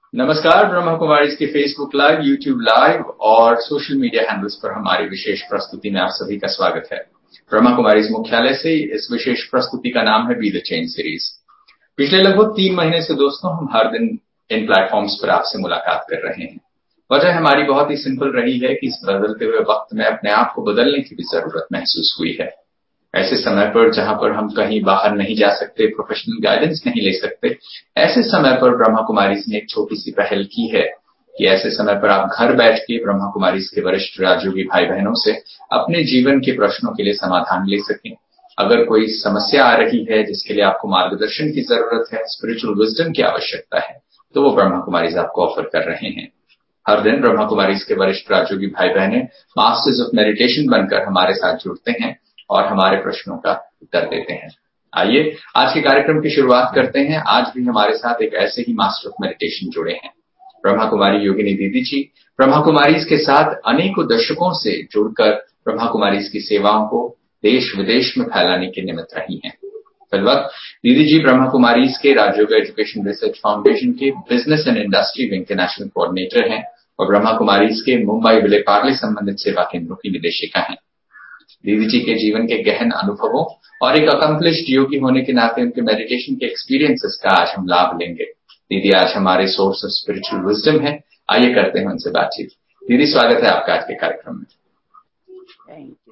नमस्कार। ब्रह्मा कुमारीज के Facebook live, YouTube live और सोशल मीडिया हैंडल्स पर हमारी विशेष प्रस्तुति में आप सभी का स्वागत है। ब्रह्मा कुमारीज मुख्यालय से इस विशेष प्रस्तुति का नाम है बी द चेंज सीरीज। पिछले लगभग 3 महीने से दोस्तों हम हर दिन इन प्लेटफॉर्म्स पर आपसे मुलाकात कर रहे हैं। वजह हमारी बहुत ही सिंपल रही है कि इस बदलते हुए वक्त में अपने आप को बदलने की भी जरूरत महसूस हुई है। ऐसे समय पर जहां पर हम कहीं बाहर नहीं जा सकते, प्रोफेशनल गाइडेंस नहीं ले सकते, ऐसे समय पर ब्रह्मा कुमारीज ने एक छोटी सी पहल की है कि ऐसे समय पर आप घर बैठ के ब्रह्मा कुमारीज के वरिष्ठ राजयोगी भाई बहनों से अपने जीवन के प्रश्नों के लिए समाधान ले सकें। अगर कोई समस्या आ रही है जिसके लिए आपको मार्गदर्शन की जरूरत है, स्पिरिचुअल विजडम की आवश्यकता है, तो वो ब्रह्मा कुमारीज आपको ऑफर कर रहे हैं। हर दिन ब्रह्मा कुमारीज के वरिष्ठ राजयोगी भाई बहनें मास्टर्स ऑफ मेडिटेशन बनकर हमारे साथ जुड़ते हैं और हमारे प्रश्नों का उत्तर देते हैं। आइए आज के कार्यक्रम की शुरुआत करते हैं। आज भी हमारे साथ एक ऐसे ही मास्टर ऑफ मेडिटेशन जुड़े हैं, ब्रह्मा कुमारी योगिनी दीदी जी। ब्रह्मा कुमारीज के साथ अनेकों दशकों से जुड़कर ब्रह्मा कुमारीज की सेवाओं को देश विदेश में फैलाने के निमित्त रही हैं। फिलवक्त दीदी जी ब्रह्मा कुमारीज के राजयोग एजुकेशन रिसर्च फाउंडेशन के बिजनेस एंड इंडस्ट्री विंग के नेशनल कोऑर्डिनेटर हैं और ब्रह्मा कुमारीज के मुंबई विलेपार्ले संबंधित सेवा केंद्रों की निदेशिका हैं। दीदी जी के जीवन के गहन अनुभवों और एक अकम्प्लिश्ड योगी होने के नाते उनके मेडिटेशन के एक्सपीरियंसेस का आज हम लाभ लेंगे। दीदी आज हमारे सोर्स ऑफ स्पिरिचुअल विजडम है। आइए करते हैं उनसे बातचीत। दीदी स्वागत है आपका आज के कार्यक्रम में। Thank you.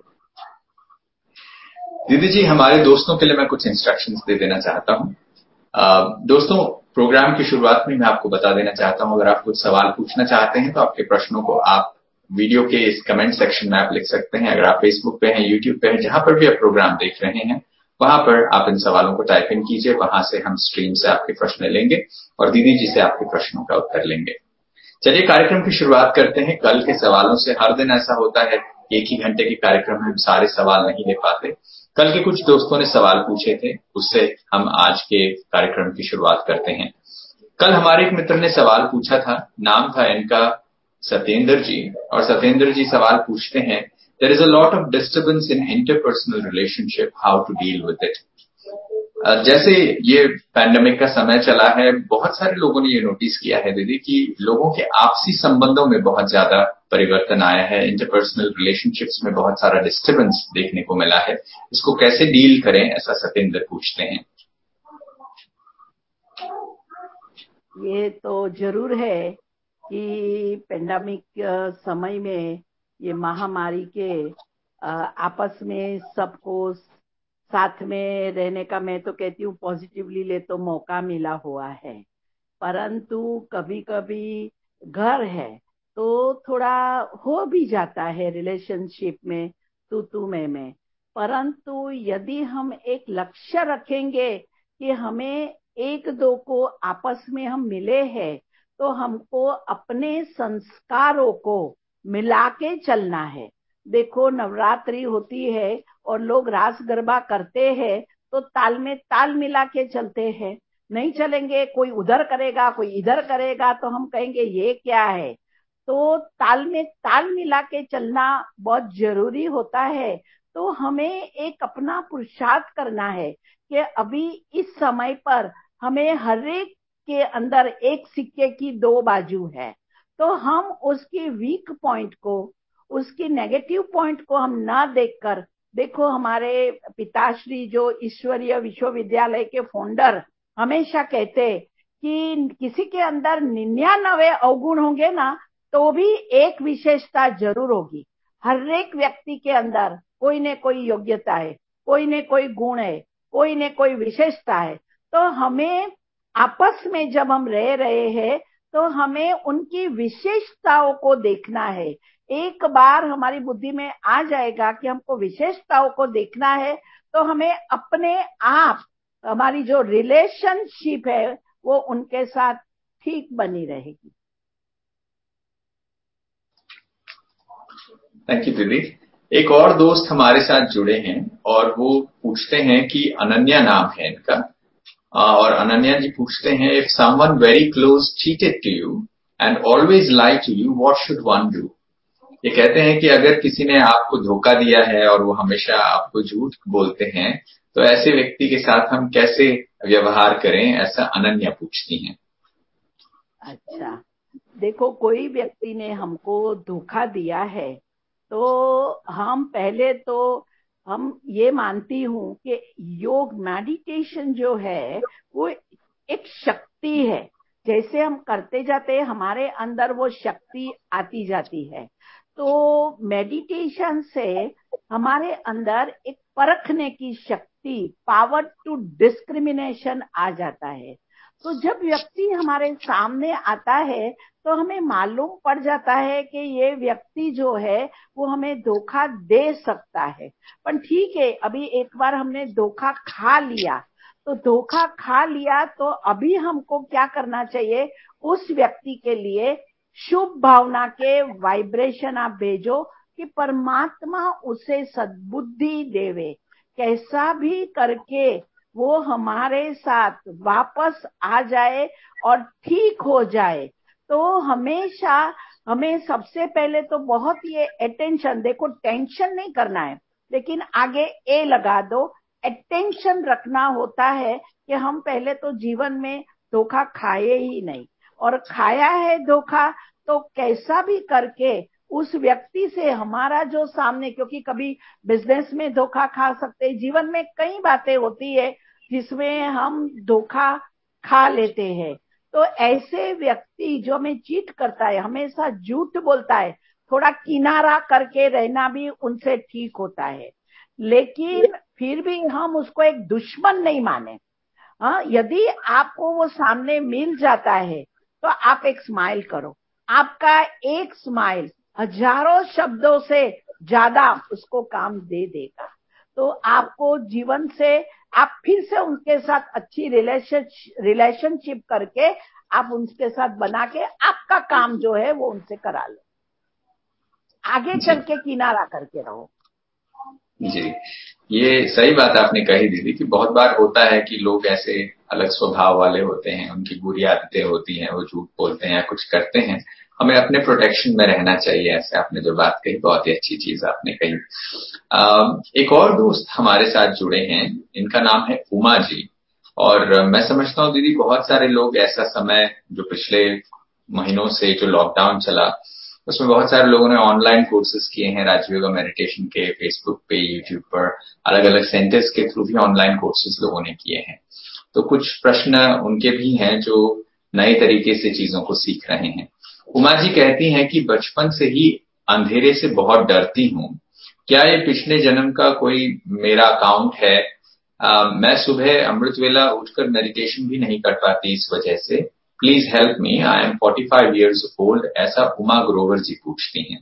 दीदी जी हमारे दोस्तों के लिए मैं कुछ इंस्ट्रक्शंस दे देना चाहता हूँ। दोस्तों प्रोग्राम की शुरुआत में मैं आपको बता देना चाहता हूँ, अगर आप कुछ सवाल पूछना चाहते हैं तो आपके प्रश्नों को आप वीडियो के इस कमेंट सेक्शन में आप लिख सकते हैं। अगर आप फेसबुक पे हैं, यूट्यूब पे हैं, जहां पर भी आप प्रोग्राम देख रहे हैं वहां पर आप इन सवालों को टाइप इन कीजिए। वहां से हम स्ट्रीम से आपके प्रश्न लेंगे और दीदी जी से आपके प्रश्नों का उत्तर लेंगे। चलिए कार्यक्रम की शुरुआत करते हैं कल के सवालों से। हर दिन ऐसा होता है, एक ही घंटे के कार्यक्रम में हम सारे सवाल नहीं ले पाते। कल के कुछ दोस्तों ने सवाल पूछे थे, उससे हम आज के कार्यक्रम की शुरुआत करते हैं। कल हमारे एक मित्र ने सवाल पूछा था, नाम था इनका सत्येंद्र जी, और सत्येंद्र जी सवाल पूछते हैं, there is a lot of disturbance in interpersonal relationship, how to deal with it. जैसे ये पैंडेमिक का समय चला है, बहुत सारे लोगों ने ये नोटिस किया है दीदी कि लोगों के आपसी संबंधों में बहुत ज्यादा परिवर्तन आया है, इंटरपर्सनल रिलेशनशिप्स में बहुत सारा डिस्टर्बेंस देखने को मिला है। इसको कैसे डील करें, ऐसा सत्येंद्र पूछते हैं। ये तो जरूर है कि पेंडेमिक समय में ये महामारी के आपस में सबको साथ में रहने का, मैं तो कहती हूँ पॉजिटिवली ले तो मौका मिला हुआ है। परंतु कभी कभी घर है तो थोड़ा हो भी जाता है रिलेशनशिप में तू में। परंतु यदि हम एक लक्ष्य रखेंगे कि हमें एक दो को आपस में हम मिले हैं तो हमको अपने संस्कारों को मिला के चलना है। देखो नवरात्रि होती है और लोग रास गरबा करते हैं तो ताल में ताल मिला के चलते हैं। नहीं चलेंगे, कोई उधर करेगा कोई इधर करेगा तो हम कहेंगे ये क्या है। तो ताल में ताल मिला के चलना बहुत जरूरी होता है। तो हमें एक अपना पुरुषार्थ करना है कि अभी इस समय पर हमें हर एक के अंदर एक सिक्के की 2 बाजू है। तो हम उसकी वीक पॉइंट को, उसकी नेगेटिव पॉइंट को हम ना देखकर, देखो हमारे पिताश्री जो ईश्वरीय विश्वविद्यालय के फाउंडर हमेशा कहते कि किसी के अंदर 99 अवगुण होंगे ना तो भी एक विशेषता जरूर होगी। हर एक व्यक्ति के अंदर कोई न कोई योग्यता है, कोई न कोई गुण है, कोई न कोई विशेषता है। तो हमें आपस में जब हम रह रहे हैं तो हमें उनकी विशेषताओं को देखना है। एक बार हमारी बुद्धि में आ जाएगा कि हमको विशेषताओं को देखना है तो हमें अपने आप, हमारी जो रिलेशनशिप है वो उनके साथ ठीक बनी रहेगी। थैंक यू दीदी। एक और दोस्त हमारे साथ जुड़े हैं और वो पूछते हैं कि अनन्या नाम है इनका, और अनन्या जी पूछते हैं, if someone very close cheated to you and always lie to you, what should one do. ये कहते हैं कि अगर किसी ने आपको धोखा दिया है और वो हमेशा आपको झूठ बोलते हैं तो ऐसे व्यक्ति के साथ हम कैसे व्यवहार करें, ऐसा अनन्या पूछती हैं। अच्छा, देखो कोई व्यक्ति ने हमको धोखा दिया है तो हम पहले तो हम ये मानती हूँ कि योग मेडिटेशन जो है वो एक शक्ति है। जैसे हम करते जाते हैं हमारे अंदर वो शक्ति आती जाती है। तो मेडिटेशन से हमारे अंदर एक परखने की शक्ति, पावर टू डिस्क्रिमिनेशन आ जाता है। तो जब व्यक्ति हमारे सामने आता है तो हमें मालूम पड़ जाता है कि ये व्यक्ति जो है वो हमें धोखा दे सकता है। पर ठीक है, अभी एक बार हमने धोखा खा लिया तो धोखा खा लिया तो अभी हमको क्या करना चाहिए, उस व्यक्ति के लिए शुभ भावना के वाइब्रेशन आप भेजो कि परमात्मा उसे सद्बुद्धि देवे, कैसा भी करके वो हमारे साथ वापस आ जाए और ठीक हो जाए। तो हमेशा हमें सबसे पहले तो बहुत ये अटेंशन, देखो टेंशन नहीं करना है लेकिन आगे ए लगा दो, अटेंशन रखना होता है कि हम पहले तो जीवन में धोखा खाए ही नहीं, और खाया है धोखा तो कैसा भी करके उस व्यक्ति से हमारा जो सामने, क्योंकि कभी बिजनेस में धोखा खा सकते, जीवन में कई बातें होती है जिसमें हम धोखा खा लेते हैं। तो ऐसे व्यक्ति जो हमें चीट करता है, हमेशा झूठ बोलता है, थोड़ा किनारा करके रहना भी उनसे ठीक होता है। लेकिन फिर भी हम उसको एक दुश्मन नहीं माने। हाँ, यदि आपको वो सामने मिल जाता है तो आप एक स्माइल करो। आपका एक स्माइल हजारों शब्दों से ज्यादा उसको काम दे देगा। तो आपको जीवन से आप फिर से उनके साथ अच्छी रिलेशनशिप करके आप उनके साथ बना के आपका काम जो है वो उनसे करा लो, आगे जी चल के किनारा करके रहो। जी, ये सही बात आपने कही दीदी कि बहुत बार होता है कि लोग ऐसे अलग स्वभाव वाले होते हैं, उनकी बुरी आदतें होती हैं, वो झूठ बोलते हैं या कुछ करते हैं। हमें अपने प्रोटेक्शन में रहना चाहिए। ऐसे आपने जो बात कही बहुत ही अच्छी चीज आपने कही। एक और दोस्त हमारे साथ जुड़े हैं, इनका नाम है उमा जी। और मैं समझता हूँ दीदी बहुत सारे लोग ऐसा समय जो पिछले महीनों से जो लॉकडाउन चला उसमें बहुत सारे लोगों ने ऑनलाइन कोर्सेज किए हैं राजयोगा मेडिटेशन के, फेसबुक पे, यूट्यूब पर अलग अलग सेंटर्स के थ्रू भी ऑनलाइन कोर्सेज लोगों ने किए हैं। तो कुछ प्रश्न उनके भी हैं जो नए तरीके से चीजों को सीख रहे हैं। उमा जी कहती हैं कि बचपन से ही अंधेरे से बहुत डरती हूँ। क्या ये पिछले जन्म का कोई मेरा अकाउंट है? मैं सुबह अमृत वेला उठकर मेडिटेशन भी नहीं कर पाती इस वजह से। Please help me, I am 45 years old। ऐसा उमा ग्रोवर जी पूछती हैं।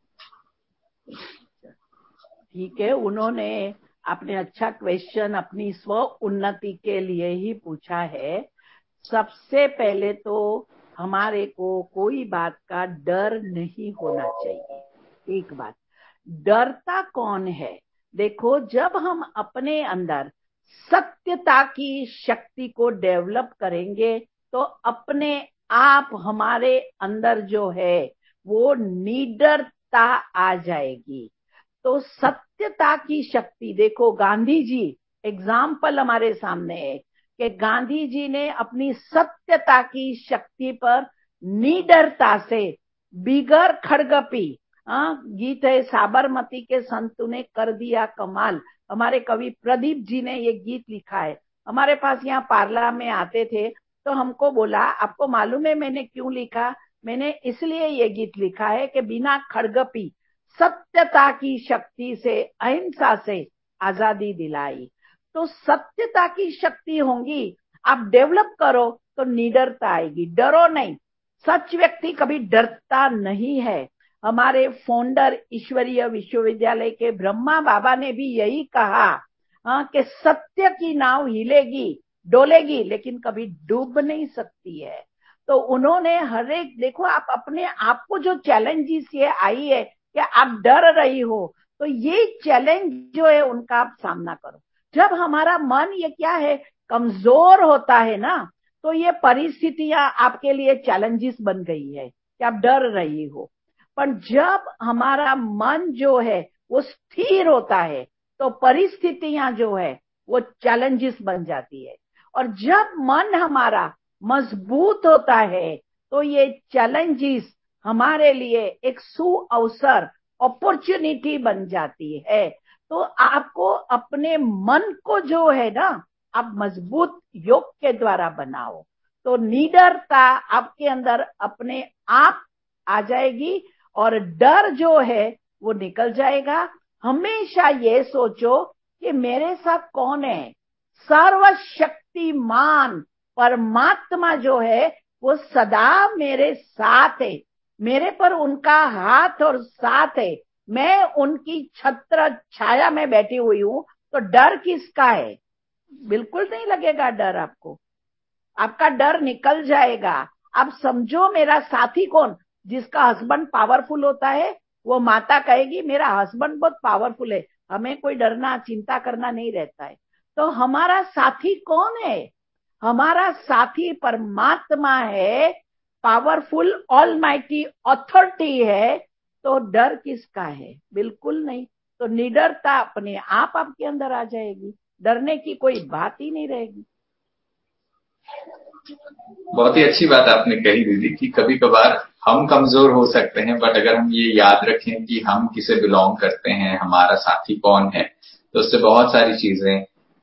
ठीक है, उन्होंने आपने अच्छा क्वेश्चन अपनी स्व उन्नति के लिए ही पूछा है। सबसे पहले तो हमारे को कोई बात का डर नहीं होना चाहिए। एक बात, डरता कौन है? देखो, जब हम अपने अंदर सत्यता की शक्ति को डेवलप करेंगे तो अपने आप हमारे अंदर जो है वो निडरता आ जाएगी। तो सत्यता की शक्ति, देखो गांधी जी एग्जाम्पल हमारे सामने है कि गांधी जी ने अपनी सत्यता की शक्ति पर निडरता से बिगर खड़गपी, गीत है साबरमती के संतों ने कर दिया कमाल, हमारे कवि प्रदीप जी ने ये गीत लिखा है। हमारे पास यहाँ पार्ला में आते थे तो हमको बोला, आपको मालूम है मैंने क्यों लिखा? मैंने इसलिए ये गीत लिखा है कि बिना खड़गपी सत्यता की शक्ति से, अहिंसा से आजादी दिलाई। तो सत्यता की शक्ति होगी, आप डेवलप करो तो निडरता आएगी। डरो नहीं, सच व्यक्ति कभी डरता नहीं है। हमारे फाउंडर ईश्वरीय विश्वविद्यालय के ब्रह्मा बाबा ने भी यही कहा, कि सत्य की नाव हिलेगी डोलेगी लेकिन कभी डूब नहीं सकती है। तो उन्होंने हर एक, देखो आप अपने आप को जो चैलेंजेस ये आई है कि आप डर रही हो, तो ये चैलेंज जो है उनका आप सामना करो। जब हमारा मन ये क्या है, कमजोर होता है ना, तो ये परिस्थितियां आपके लिए चैलेंजेस बन गई है कि आप डर रही हो। पर जब हमारा मन जो है वो स्थिर होता है तो परिस्थितियां जो है वो चैलेंजेस बन जाती है। और जब मन हमारा मजबूत होता है तो ये चैलेंजेस हमारे लिए एक सुअवसर, अपॉर्चुनिटी बन जाती है। तो आपको अपने मन को जो है ना, आप मजबूत योग के द्वारा बनाओ, तो निडरता आपके अंदर अपने आप आ जाएगी और डर जो है वो निकल जाएगा। हमेशा ये सोचो कि मेरे साथ कौन है, सर्वशक्तिमान परमात्मा जो है वो सदा मेरे साथ है, मेरे पर उनका हाथ और साथ है, मैं उनकी छत्र छाया में बैठी हुई हूं, तो डर किसका है? बिल्कुल नहीं लगेगा डर आपको, आपका डर निकल जाएगा। आप समझो मेरा साथी कौन, जिसका हस्बैंड पावरफुल होता है, वो माता कहेगी मेरा हस्बैंड बहुत पावरफुल है, हमें कोई डरना चिंता करना नहीं रहता है। तो हमारा साथी कौन है? हमारा साथी परमात्मा है, पावरफुल ऑलमाइटी अथॉरिटी है। तो डर किसका है? बिल्कुल नहीं। तो निडरता अपने आप आपके अंदर आ जाएगी, डरने की कोई बात ही नहीं रहेगी। बहुत ही अच्छी बात आपने कही दीदी कि कभी कभार हम कमजोर हो सकते हैं, बट अगर हम ये याद रखें कि हम किसे बिलोंग करते हैं, हमारा साथी कौन है, तो उससे बहुत सारी चीजें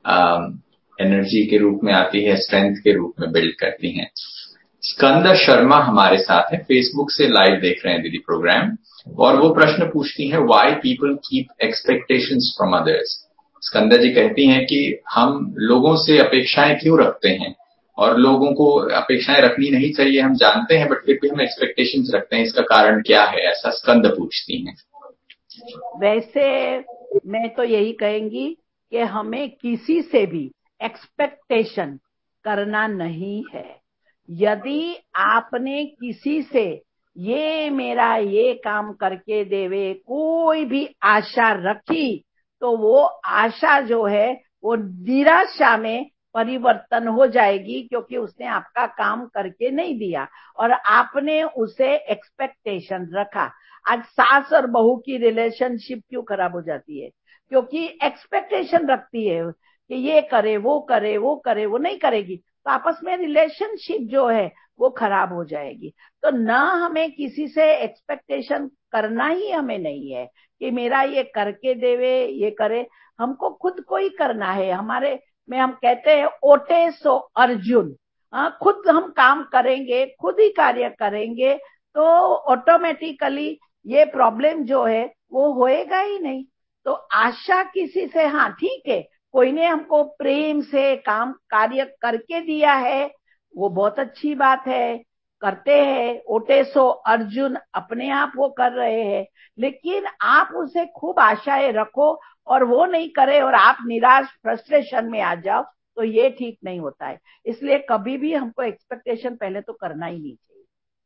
एनर्जी के रूप में आती है, स्ट्रेंथ के रूप में बिल्ड करती हैं। स्कंदा शर्मा हमारे साथ है, फेसबुक से लाइव देख रहे हैं दीदी प्रोग्राम, और वो प्रश्न पूछती हैं, why people keep expectations from others. Skanda ji कहती हैं कि हम लोगों से अपेक्षाएं क्यों रखते हैं, और लोगों को अपेक्षाएं रखनी नहीं चाहिए, हम जानते हैं, बट फिर भी हम एक्सपेक्टेशंस रखते हैं, इसका कारण क्या है, ऐसा स्कंद पूछती हैं। वैसे मैं तो यही कहेंगी कि हमें किसी से भी एक्सपेक्टेशन करना नहीं है। यदि आपने किसी से ये मेरा ये काम करके देवे कोई भी आशा रखी, तो वो आशा जो है वो निराशा में परिवर्तन हो जाएगी, क्योंकि उसने आपका काम करके नहीं दिया और आपने उसे एक्सपेक्टेशन रखा। आज सास और बहू की रिलेशनशिप क्यों खराब हो जाती है? क्योंकि एक्सपेक्टेशन रखती है कि ये करे वो करे वो करे, वो नहीं करेगी, तो आपस में रिलेशनशिप जो है वो खराब हो जाएगी। तो ना हमें किसी से एक्सपेक्टेशन करना ही हमें नहीं है कि मेरा ये करके देवे ये करे, हमको खुद को ही करना है। हमारे में हम कहते हैं ओटे सो अर्जुन, खुद हम काम करेंगे, खुद ही कार्य करेंगे, तो ऑटोमेटिकली ये प्रॉब्लम जो है वो होएगा ही नहीं। तो आशा किसी से, हाँ ठीक है, कोई ने हमको प्रेम से काम कार्य करके दिया है, वो बहुत अच्छी बात है, करते हैं, ओटे सो अर्जुन अपने आप वो कर रहे हैं। लेकिन आप उसे खूब आशाएं रखो और वो नहीं करे और आप निराश फ्रस्ट्रेशन में आ जाओ, तो ये ठीक नहीं होता है। इसलिए कभी भी हमको एक्सपेक्टेशन पहले तो करना ही नहीं चाहिए।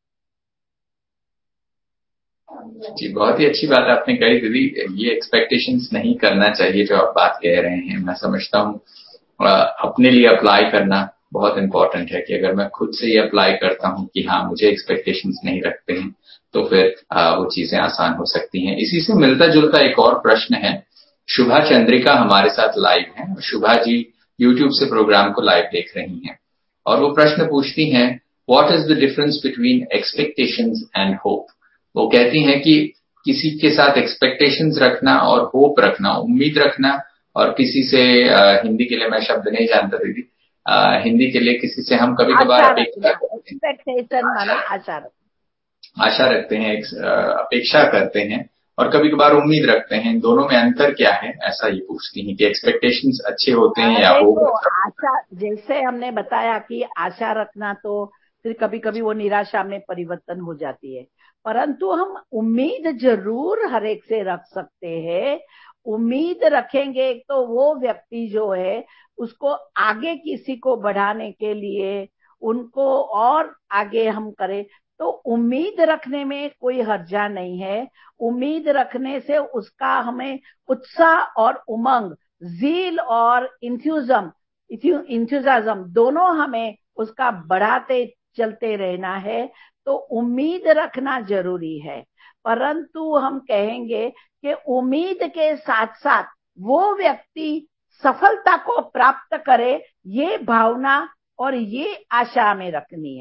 जी, बहुत ही अच्छी बात आपने कही दीदी, ये एक्सपेक्टेशंस नहीं करना चाहिए जो आप बात कह रहे हैं। मैं समझता हूँ अपने लिए अप्लाई करना बहुत इम्पोर्टेंट है, कि अगर मैं खुद से ये अप्लाई करता हूँ कि हाँ मुझे एक्सपेक्टेशंस नहीं रखते हैं, तो फिर वो चीजें आसान हो सकती हैं। इसी से मिलता जुलता एक और प्रश्न है, शुभा चंद्रिका हमारे साथ लाइव हैं। शुभा जी यूट्यूब से प्रोग्राम को लाइव देख रही हैं, और वो प्रश्न पूछती हैं, what is the difference between expectations and hope. वो कहती हैं कि किसी के साथ एक्सपेक्टेशंस रखना और होप रखना, उम्मीद रखना, और किसी से हिंदी के लिए मैं शब्द नहीं जानता दीदी, हिंदी के लिए किसी से हम कभी कभार आशा अपेक्षा रखना, करते हैं, एक्सपेक्टेशन माने आशा रखना। आशा रखते हैं, अपेक्षा करते हैं, और कभी कभार उम्मीद रखते हैं। इन दोनों में अंतर क्या है, ऐसा ही पूछती हैं कि एक्सपेक्टेशंस अच्छे होते हैं या होप देखो, अच्छा होता आशा जैसे हमने बताया कि आशा रखना तो फिर कभी कभी वो निराशा में परिवर्तन हो जाती है, परंतु हम उम्मीद जरूर हर एक से रख सकते हैं। उम्मीद रखेंगे तो वो व्यक्ति जो है उसको आगे किसी को बढ़ाने के लिए, उनको और आगे हम करें, तो उम्मीद रखने में कोई हर्जा नहीं है। उम्मीद रखने से उसका हमें उत्साह और उमंग, जील और इंथ्यूजाज्म दोनों हमें उसका बढ़ाते चलते रहना है। तो उम्मीद रखना जरूरी है, परंतु हम कहेंगे कि उम्मीद के साथ साथ वो व्यक्ति सफलता को प्राप्त करे, ये भावना और ये आशा हमें रखनी है।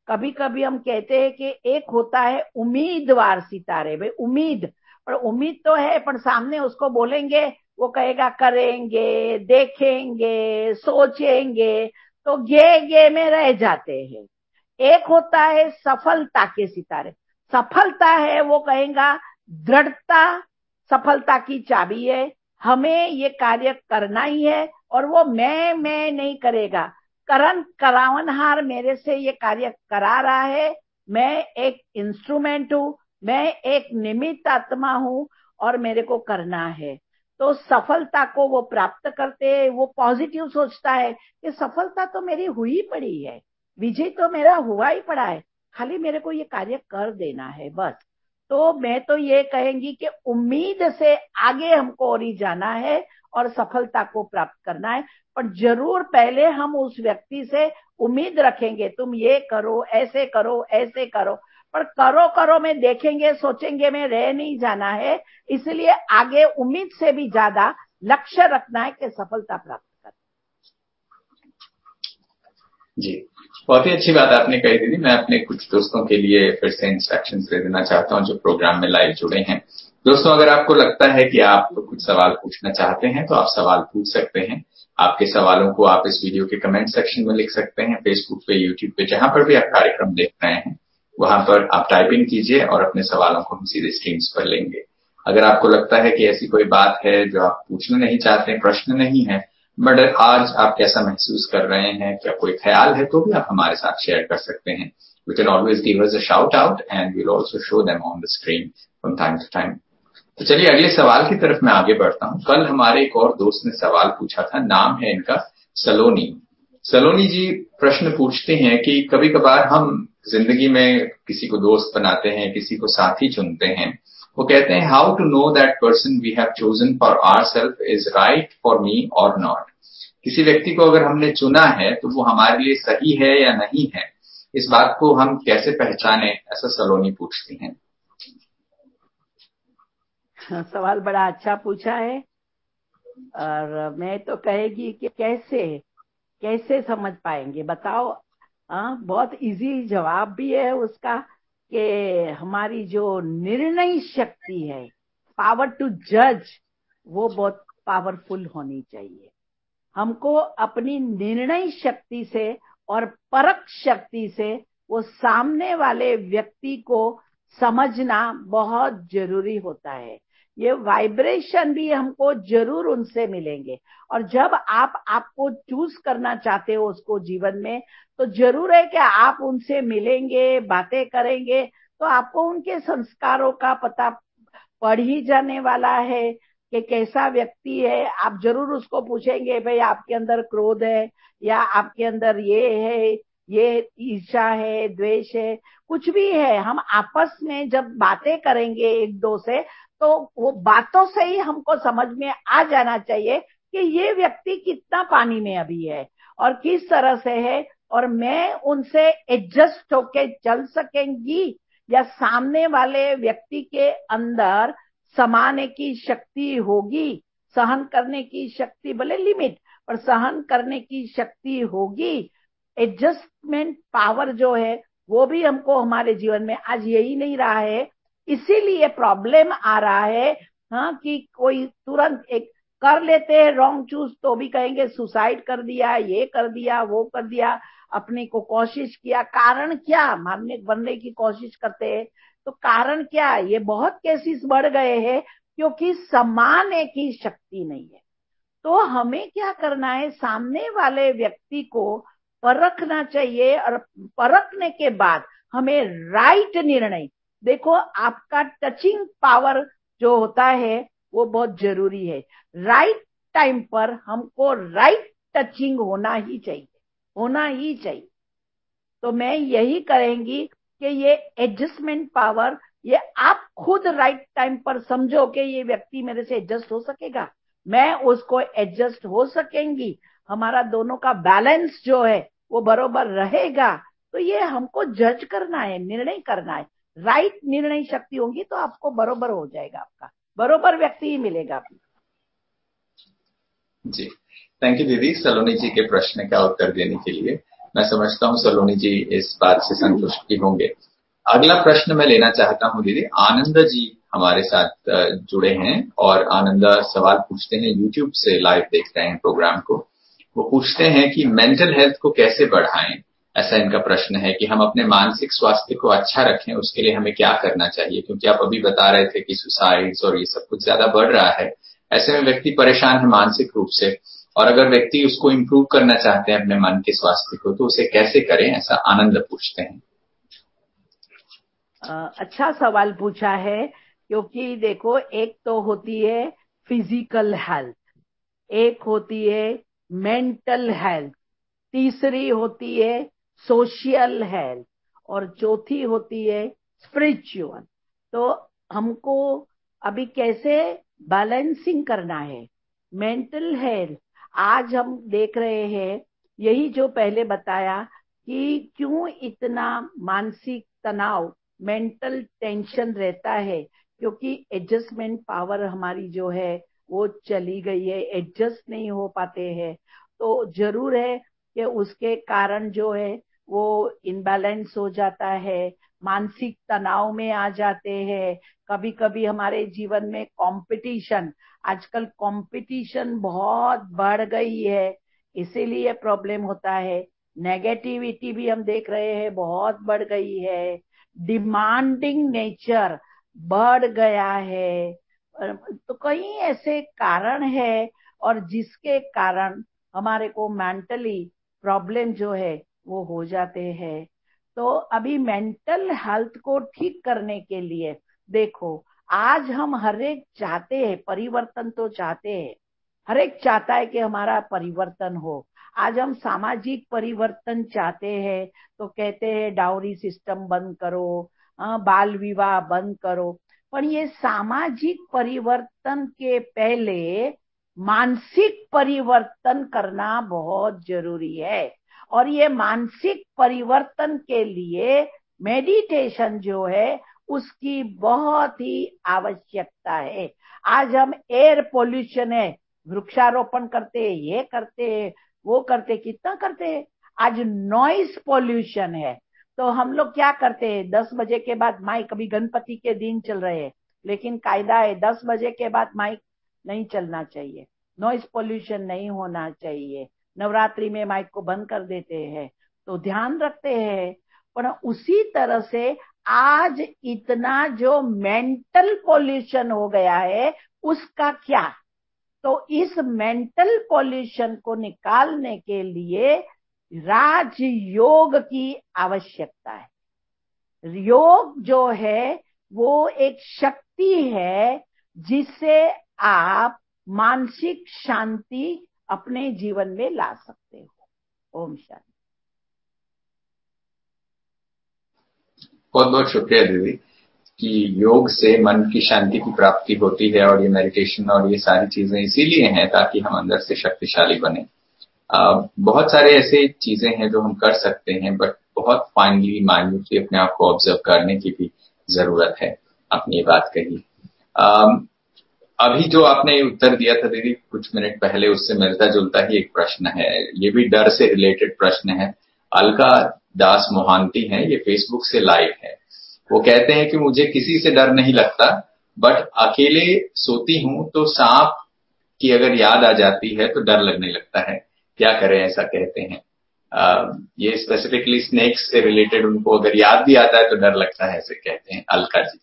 कभी कभी हम कहते हैं कि एक होता है उम्मीदवार सितारे, भाई उम्मीद, पर उम्मीद तो है, पर सामने उसको बोलेंगे वो कहेगा करेंगे, देखेंगे, सोचेंगे, तो गे में रह जाते हैं। एक होता है सफलता के सितारे, सफलता है वो कहेगा दृढ़ता सफलता की चाबी है, हमें ये कार्य करना ही है, और वो मैं नहीं करेगा, करण करावनहार मेरे से ये कार्य करा रहा है, मैं एक इंस्ट्रूमेंट हूं, मैं एक निमित्त आत्मा हूं और मेरे को करना है। तो सफलता को वो प्राप्त करते, वो पॉजिटिव सोचता है कि सफलता तो मेरी हुई पड़ी है, विजय तो मेरा हुआ ही पड़ा है, खाली मेरे को ये कार्य कर देना है बस। तो मैं तो ये कहेंगी कि उम्मीद से आगे हमको और ही जाना है और सफलता को प्राप्त करना है, पर जरूर पहले हम उस व्यक्ति से उम्मीद रखेंगे, तुम ये करो, ऐसे करो, ऐसे करो, पर करो करो में देखेंगे सोचेंगे में रह नहीं जाना है। इसलिए आगे उम्मीद से भी ज्यादा लक्ष्य रखना है कि सफलता प्राप्त करना। जी, बहुत ही अच्छी बात आपने कही दीदी। मैं अपने कुछ दोस्तों के लिए फिर से इंस्ट्रक्शंस दे देना चाहता हूं जो प्रोग्राम में लाइव जुड़े हैं। दोस्तों, अगर आपको लगता है कि आप कुछ सवाल पूछना चाहते हैं तो आप सवाल पूछ सकते हैं। आपके सवालों को आप इस वीडियो के कमेंट सेक्शन में लिख सकते हैं, फेसबुक पे, यूट्यूब पे, जहां पर भी आप कार्यक्रम देख रहे हैं वहां पर आप टाइप इन कीजिए और अपने सवालों को हम सीधे स्क्रीन पर लेंगे। अगर आपको लगता है कि ऐसी कोई बात है जो आप पूछना नहीं चाहते, प्रश्न नहीं है, बट आज आप कैसा महसूस कर रहे हैं, क्या कोई ख्याल है, तो भी आप हमारे साथ शेयर कर सकते हैं। You can always give us a shout out and we'll also show them on the screen from time to time. तो चलिए अगले सवाल की तरफ मैं आगे बढ़ता हूं। कल हमारे एक और दोस्त ने सवाल पूछा था, नाम है इनका सलोनी। सलोनी जी प्रश्न पूछते हैं कि कभी कभार हम जिंदगी में किसी को दोस्त बनाते हैं, किसी को साथी चुनते हैं। वो कहते हैं, how to know that person we have chosen for ourselves is right for me or not. किसी व्यक्ति को अगर हमने चुना है तो वो हमारे लिए सही है या नहीं है, इस बात को हम कैसे पहचाने, ऐसा सलोनी पूछती हैं। सवाल बड़ा अच्छा पूछा है, और मैं तो कहेगी कि कैसे कैसे समझ पाएंगे बताओ। बहुत इजी जवाब भी है उसका कि हमारी जो निर्णय शक्ति है, पावर टू जज, वो बहुत पावरफुल होनी चाहिए। हमको अपनी निर्णय शक्ति से और परख शक्ति से वो सामने वाले व्यक्ति को समझना बहुत जरूरी होता है। ये वाइब्रेशन भी हमको जरूर उनसे मिलेंगे, और जब आप आपको चूज करना चाहते हो उसको जीवन में, तो जरूर है कि आप उनसे मिलेंगे, बातें करेंगे, तो आपको उनके संस्कारों का पता पढ़ ही जाने वाला है कि कैसा व्यक्ति है। आप जरूर उसको पूछेंगे, भाई आपके अंदर क्रोध है, या आपके अंदर ये है, ये ईर्ष्या है, द्वेष है, कुछ भी है। हम आपस में जब बातें करेंगे एक दो से, तो वो बातों से ही हमको समझ में आ जाना चाहिए कि ये व्यक्ति कितना पानी में अभी है और किस तरह से है, और मैं उनसे एडजस्ट होके चल सकेंगी, या सामने वाले व्यक्ति के अंदर समाने की शक्ति होगी, सहन करने की शक्ति, भले लिमिट, पर सहन करने की शक्ति होगी। एडजस्टमेंट पावर जो है वो भी हमको हमारे जीवन में आज यही नहीं रहा है, इसीलिए प्रॉब्लम आ रहा है। हाँ, कि कोई तुरंत एक कर लेते हैं रॉन्ग चूज तो भी कहेंगे सुसाइड कर दिया, ये कर दिया, वो कर दिया, अपने को कोशिश किया, कारण क्या, मारने बनने की कोशिश करते हैं, तो कारण क्या, ये बहुत केसेस बढ़ गए हैं क्योंकि समाने की शक्ति नहीं है। तो हमें क्या करना है, सामने वाले व्यक्ति को परखना चाहिए, और परखने के बाद हमें राइट निर्णय, देखो आपका टचिंग पावर जो होता है वो बहुत जरूरी है। राइट टाइम पर हमको राइट टचिंग होना ही चाहिए, होना ही चाहिए। तो मैं यही करेंगी कि ये एडजस्टमेंट पावर, ये आप खुद राइट टाइम पर समझो कि ये व्यक्ति मेरे से एडजस्ट हो सकेगा, मैं उसको एडजस्ट हो सकेंगी, हमारा दोनों का बैलेंस जो है वो बरोबर रहेगा। तो ये हमको जज करना है, निर्णय करना है। राइट निर्णय शक्ति होगी तो आपको बरोबर हो जाएगा, आपका बरोबर व्यक्ति ही मिलेगा। जी, थैंक यू दीदी सलोनी जी के प्रश्न का उत्तर देने के लिए। मैं समझता हूँ सलोनी जी इस बात से संतुष्ट भी होंगे। अगला प्रश्न मैं लेना चाहता हूँ दीदी, आनंदा जी हमारे साथ जुड़े हैं और आनंदा सवाल पूछते हैं, यूट्यूब से लाइव देख रहे हैं प्रोग्राम को। वो पूछते हैं कि मेंटल हेल्थ को कैसे बढ़ाएं। ऐसा इनका प्रश्न है कि हम अपने मानसिक स्वास्थ्य को अच्छा रखें, उसके लिए हमें क्या करना चाहिए, क्योंकि आप अभी बता रहे थे कि सुसाइड्स और ये सब कुछ ज्यादा बढ़ रहा है। ऐसे में व्यक्ति परेशान है मानसिक रूप से, और अगर व्यक्ति उसको इम्प्रूव करना चाहते हैं अपने मन के स्वास्थ्य को, तो उसे कैसे करें, ऐसा आनंद पूछते हैं। अच्छा सवाल पूछा है, क्योंकि देखो एक तो होती है फिजिकल हेल्थ, एक होती है मेंटल हेल्थ, तीसरी होती है सोशल हेल्थ और चौथी होती है स्पिरिचुअल। तो हमको अभी कैसे बैलेंसिंग करना है मेंटल हेल्थ। आज हम देख रहे हैं, यही जो पहले बताया कि क्यों इतना मानसिक तनाव, मेंटल टेंशन रहता है, क्योंकि एडजस्टमेंट पावर हमारी जो है वो चली गई है, एडजस्ट नहीं हो पाते हैं। तो जरूर है कि उसके कारण जो है वो इनबैलेंस हो जाता है, मानसिक तनाव में आ जाते हैं। कभी कभी हमारे जीवन में कंपटीशन, आजकल कंपटीशन बहुत बढ़ गई है, इसीलिए प्रॉब्लम होता है। नेगेटिविटी भी हम देख रहे हैं बहुत बढ़ गई है, डिमांडिंग नेचर बढ़ गया है। तो कई ऐसे कारण है और जिसके कारण हमारे को मेंटली प्रॉब्लम जो है वो हो जाते हैं। तो अभी मेंटल हेल्थ को ठीक करने के लिए देखो, आज हम हर एक चाहते हैं परिवर्तन, तो चाहते हैं, हर एक चाहता है कि हमारा परिवर्तन हो। आज हम सामाजिक परिवर्तन चाहते हैं, तो कहते हैं डाउरी सिस्टम बंद करो, बाल विवाह बंद करो। पर ये सामाजिक परिवर्तन के पहले मानसिक परिवर्तन करना बहुत जरूरी है। और ये मानसिक परिवर्तन के लिए मेडिटेशन जो है उसकी बहुत ही आवश्यकता है। आज हम एयर पोल्यूशन है, वृक्षारोपण करते हैं, ये करते हैं, वो करते, कितना करते हैं। आज नॉइस पोल्यूशन है, तो हम लोग क्या करते हैं, 10 बजे के बाद माइक, अभी गणपति के दिन चल रहे हैं, लेकिन कायदा है 10 बजे के बाद माइक नहीं चलना चाहिए, नॉइस पोल्यूशन नहीं होना चाहिए। नवरात्रि में माइक को बंद कर देते हैं, तो ध्यान रखते हैं। पर उसी तरह से आज इतना जो मेंटल पोल्यूशन हो गया है उसका क्या। तो इस मेंटल पोल्यूशन को निकालने के लिए राजयोग की आवश्यकता है। योग जो है वो एक शक्ति है जिससे आप मानसिक शांति अपने जीवन में ला सकते हो। ओम शांति। बहुत बहुत शुक्रिया दीदी कि योग से मन की शांति की प्राप्ति होती है, और ये मेडिटेशन और ये सारी चीजें इसीलिए हैं ताकि हम अंदर से शक्तिशाली बने। बहुत सारे ऐसे चीजें हैं जो हम कर सकते हैं, बट बहुत फाइनली माइन्यूटली अपने आप को ऑब्जर्व करने की भी जरूरत है। आपने ये बात कही। अभी जो आपने उत्तर दिया था दीदी कुछ मिनट पहले, उससे मिलता जुलता ही एक प्रश्न है, ये भी डर से रिलेटेड प्रश्न है। अलका दास मोहांती है, ये फेसबुक से लाइव है। वो कहते हैं कि मुझे किसी से डर नहीं लगता, बट अकेले सोती हूं तो सांप की अगर याद आ जाती है तो डर लगने लगता है, क्या करें, ऐसा कहते हैं। ये स्पेसिफिकली स्नेक्स से रिलेटेड, उनको अगर याद भी आता है तो डर लगता है, ऐसे कहते हैं अलका जी।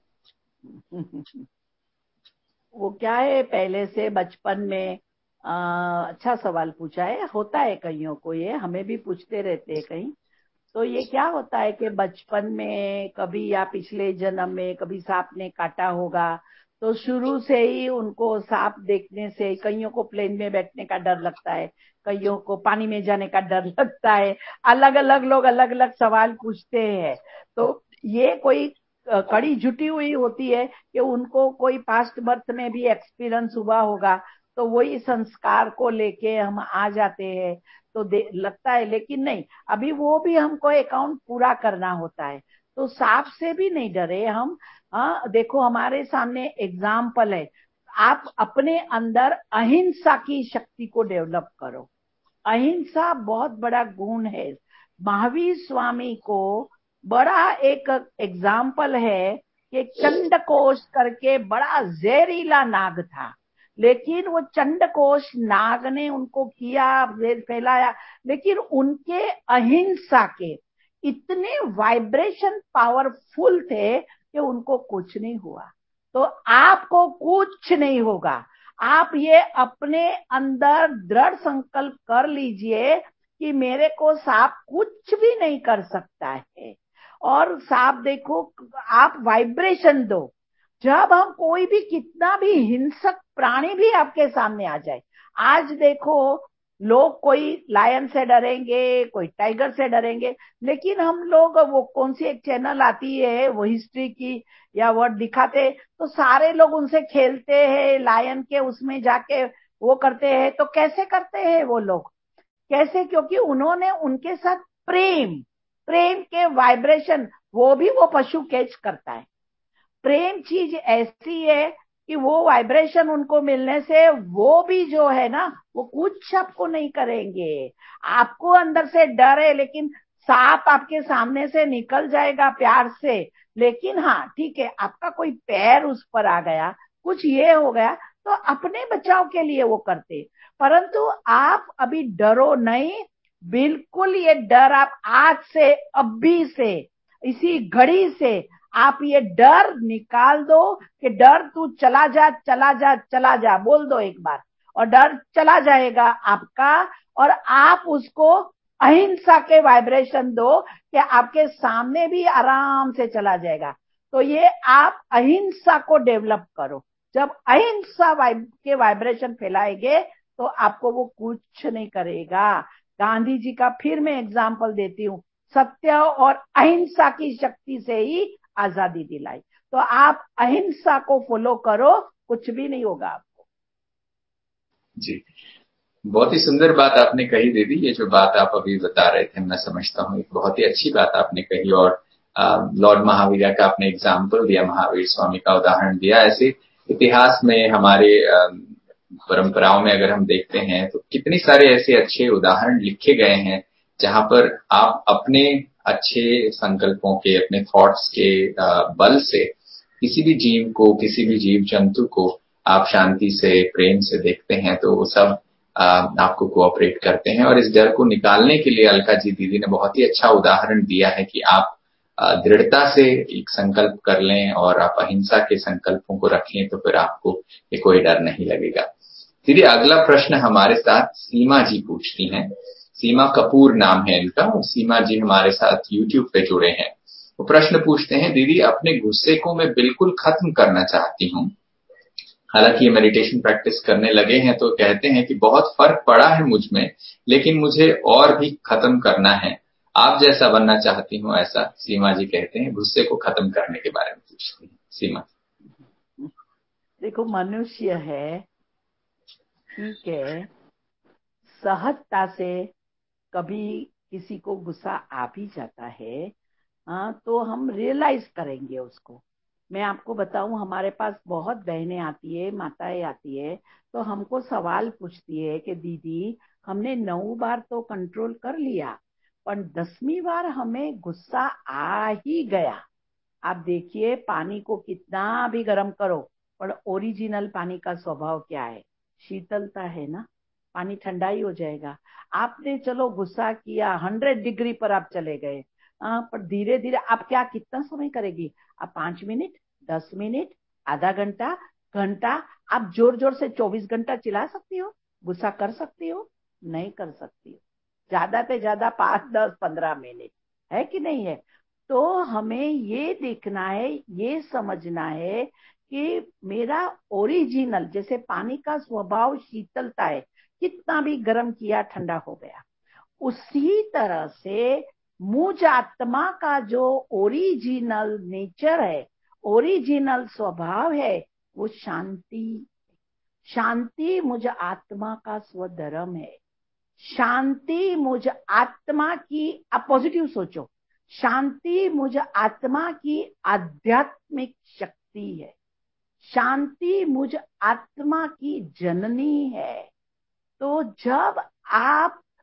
वो क्या है, पहले से बचपन में अच्छा सवाल पूछा है, होता है कईयों को, ये हमें भी पूछते रहते हैं कहीं। तो ये क्या होता है कि बचपन में कभी या पिछले जन्म में कभी सांप ने काटा होगा, तो शुरू से ही उनको सांप देखने से, कईयों को प्लेन में बैठने का डर लगता है, कईयों को पानी में जाने का डर लगता है। अलग अलग लोग अलग अलग सवाल पूछते हैं। तो ये कोई कड़ी जुटी हुई होती है कि उनको कोई पास्ट बर्थ में भी एक्सपीरियंस हुआ होगा, तो वही संस्कार को लेके हम आ जाते हैं। तो लगता है, लेकिन नहीं, अभी वो भी हमको अकाउंट पूरा करना होता है। तो सांप से भी नहीं डरे हम। हाँ देखो, हमारे सामने एग्जाम्पल है, आप अपने अंदर अहिंसा की शक्ति को डेवलप करो। अहिंसा बहुत बड़ा गुण है। महावीर स्वामी को बड़ा एक एग्जाम्पल है कि चंडकोष करके बड़ा जहरीला नाग था, लेकिन वो चंडकोष नाग ने उनको किया, फैलाया, लेकिन उनके अहिंसा के इतने वाइब्रेशन पावरफुल थे कि उनको कुछ नहीं हुआ। तो आपको कुछ नहीं होगा। आप ये अपने अंदर दृढ़ संकल्प कर लीजिए कि मेरे को सांप कुछ भी नहीं कर सकता है। और सांप देखो, आप वाइब्रेशन दो। जब हम कोई भी कितना भी हिंसक प्राणी भी आपके सामने आ जाए, आज देखो लोग कोई लायन से डरेंगे, कोई टाइगर से डरेंगे, लेकिन हम लोग वो कौन सी एक चैनल आती है वो हिस्ट्री की या वर्ड दिखाते, तो सारे लोग उनसे खेलते हैं, लायन के उसमें जाके वो करते हैं। तो कैसे करते हैं वो लोग? कैसे? क्योंकि उन्होंने उनके साथ प्रेम, प्रेम के वाइब्रेशन, वो भी वो पशु कैच करता है। प्रेम चीज ऐसी है कि वो वाइब्रेशन उनको मिलने से वो भी जो है ना, वो कुछ आपको नहीं करेंगे। आपको अंदर से डर है, लेकिन सांप आपके सामने से निकल जाएगा प्यार से। लेकिन हाँ ठीक है, आपका कोई पैर उस पर आ गया, कुछ ये हो गया, तो अपने बचाव के लिए वो करते। परंतु आप अभी डरो नहीं, बिल्कुल ये डर आप आज से, अभी से, इसी घड़ी से आप ये डर निकाल दो कि डर तू चला जा, चला जा, चला जा, बोल दो एक बार, और डर चला जाएगा आपका। और आप उसको अहिंसा के वाइब्रेशन दो कि आपके सामने भी आराम से चला जाएगा। तो ये आप अहिंसा को डेवलप करो। जब अहिंसा के वाइब्रेशन फैलाएंगे तो आपको वो कुछ नहीं करेगा। गांधी जी का फिर मैं एग्जाम्पल देती हूँ, सत्य और अहिंसा की शक्ति से ही आजादी दिलाई। तो आप अहिंसा को फॉलो करो, कुछ भी नहीं होगा आपको। जी, बहुत ही सुंदर बात आपने कही दीदी। ये जो बात आप अभी बता रहे थे, मैं समझता हूँ एक बहुत ही अच्छी बात आपने कही। और लॉर्ड महावीर का आपने एग्जाम्पल दिया, महावीर स्वामी का उदाहरण दिया। ऐसे इतिहास में हमारे परंपराओं में अगर हम देखते हैं तो कितने सारे ऐसे अच्छे उदाहरण लिखे गए हैं जहां पर आप अपने अच्छे संकल्पों के, अपने थॉट्स के बल से किसी भी जीव को, किसी भी जीव जंतु को आप शांति से, प्रेम से देखते हैं तो वो सब आपको कोऑपरेट करते हैं। और इस डर को निकालने के लिए अलका जी दीदी ने बहुत ही अच्छा उदाहरण दिया है कि आप दृढ़ता से एक संकल्प कर लें और आप अहिंसा के संकल्पों को रखें, तो फिर आपको ये कोई डर नहीं लगेगा। दीदी, अगला प्रश्न हमारे साथ सीमा जी पूछती हैं। सीमा कपूर नाम है इनका, और सीमा जी हमारे साथ यूट्यूब पे जुड़े हैं। वो प्रश्न पूछते हैं, दीदी अपने गुस्से को मैं बिल्कुल खत्म करना चाहती हूँ। हालांकि ये मेडिटेशन प्रैक्टिस करने लगे हैं तो कहते हैं कि बहुत फर्क पड़ा है मुझ में, लेकिन मुझे और भी खत्म करना है। आप जैसा बनना चाहती हूँ ऐसा। सीमा जी कहते हैं, गुस्से को खत्म करने के बारे में पूछती हैं सीमा। देखो, मनुष्य है, ठीक है, सहजता से कभी किसी को गुस्सा आ भी जाता है। हाँ, तो हम रियलाइज करेंगे उसको। मैं आपको बताऊं, हमारे पास बहुत बहनें आती है, माताएं आती है, तो हमको सवाल पूछती है कि दीदी हमने 9 बार तो कंट्रोल कर लिया, पर 10वीं बार हमें गुस्सा आ ही गया। आप देखिए, पानी को कितना भी गर्म करो, पर ओरिजिनल पानी का स्वभाव क्या है? शीतलता है ना। पानी ठंडा ही हो जाएगा। आपने चलो गुस्सा किया, 100 डिग्री पर आप चले गए, पर धीरे धीरे आप क्या, कितना समय करेगी आप? 5 मिनट, 10 मिनट, आधा घंटा, घंटा? आप जोर जोर से 24 घंटा चिल्ला सकती हो? गुस्सा कर सकती हो? नहीं कर सकती हो। ज्यादा से ज्यादा 5, 10, 15 मिनट, है कि नहीं है? तो हमें ये देखना है, ये समझना है कि मेरा ओरिजिनल, जैसे पानी का स्वभाव शीतलता है, कितना भी गर्म किया ठंडा हो गया, उसी तरह से मुझ आत्मा का जो ओरिजिनल नेचर है, ओरिजिनल स्वभाव है, वो शांति। शांति मुझ आत्मा का स्वधर्म है। शांति मुझ आत्मा की, आप पॉजिटिव सोचो, शांति मुझ आत्मा की आध्यात्मिक शक्ति है। शांति मुझ आत्मा की जननी है। तो जब आप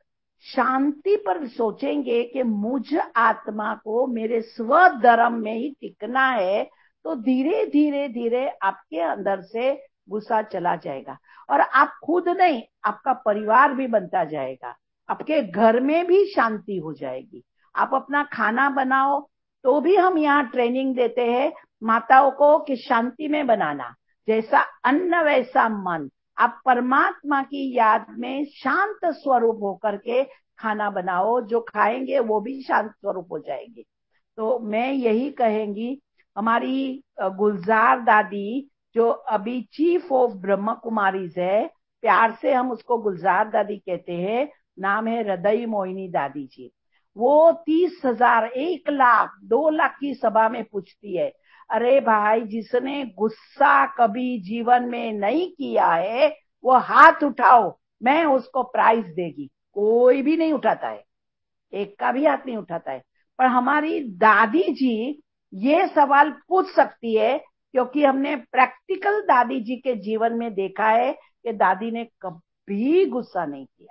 शांति पर सोचेंगे कि मुझ आत्मा को मेरे स्वधर्म में ही टिकना है, तो धीरे धीरे धीरे आपके अंदर से गुस्सा चला जाएगा। और आप खुद नहीं, आपका परिवार भी बनता जाएगा, आपके घर में भी शांति हो जाएगी। आप अपना खाना बनाओ तो भी हम यहाँ ट्रेनिंग देते हैं माताओं को कि शांति में बनाना, जैसा अन्न वैसा मन। आप परमात्मा की याद में शांत स्वरूप होकर के खाना बनाओ, जो खाएंगे वो भी शांत स्वरूप हो जाएंगे। तो मैं यही कहेंगी, हमारी गुलजार दादी जो अभी चीफ ऑफ ब्रह्म कुमारीज है, प्यार से हम उसको गुलजार दादी कहते हैं, नाम है हृदय मोहिनी दादी जी। वो 30,000, 1 लाख, 2 लाख की सभा में पूछती है, अरे भाई जिसने गुस्सा कभी जीवन में नहीं किया है वो हाथ उठाओ, मैं उसको प्राइज देगी। कोई भी नहीं उठाता है, एक का भी हाथ नहीं उठाता है। पर हमारी दादी जी ये सवाल पूछ सकती है, क्योंकि हमने प्रैक्टिकल दादी जी के जीवन में देखा है कि दादी ने कभी गुस्सा नहीं किया।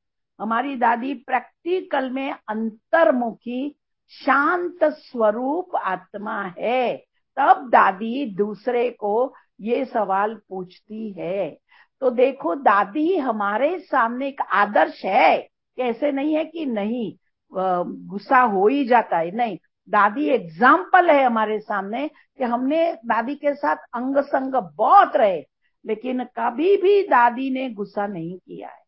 हमारी दादी प्रैक्टिकल में अंतर्मुखी शांत स्वरूप आत्मा है, तब दादी दूसरे को ये सवाल पूछती है। तो देखो, दादी हमारे सामने एक आदर्श है, कैसे नहीं है कि नहीं गुस्सा हो ही जाता है, नहीं, दादी एग्जाम्पल है हमारे सामने कि हमने दादी के साथ अंग संग बहुत रहे, लेकिन कभी भी दादी ने गुस्सा नहीं किया है।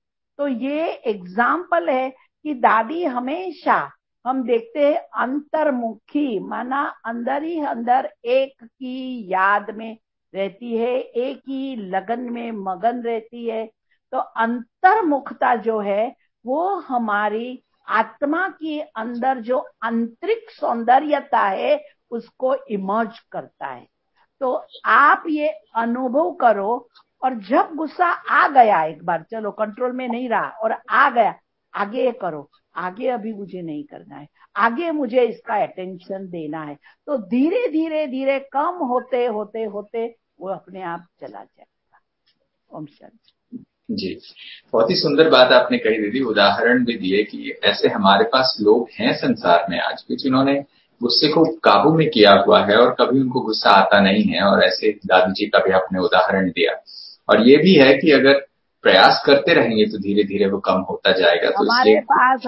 तो ये एग्जाम्पल है कि दादी हमेशा, हम देखते हैं, अंतर्मुखी, माना अंदर ही अंदर एक की याद में रहती है, एक ही लगन में मगन रहती है। तो अंतर्मुखता जो है वो हमारी आत्मा के अंदर जो आंतरिक सौंदर्यता है उसको इमर्ज करता है। तो आप ये अनुभव करो, और जब गुस्सा आ गया एक बार, चलो कंट्रोल में नहीं रहा और आ गया, आगे ये करो, आगे अभी मुझे नहीं करना है, आगे मुझे इसका अटेंशन देना है। तो धीरे धीरे धीरे कम होते होते होते वो अपने आप चला जाएगा। ओम शांति। जी, बहुत ही सुंदर बात आपने कही दीदी। उदाहरण भी दिए कि ऐसे हमारे पास लोग हैं संसार में आज भी जिन्होंने गुस्से को काबू में किया हुआ है और कभी उनको गुस्सा आता नहीं है, और ऐसे दादी जी का भी आपने उदाहरण दिया। और ये भी है कि अगर प्रयास करते रहेंगे तो धीरे धीरे वो कम होता जाएगा। तो हमारे इसलिए पास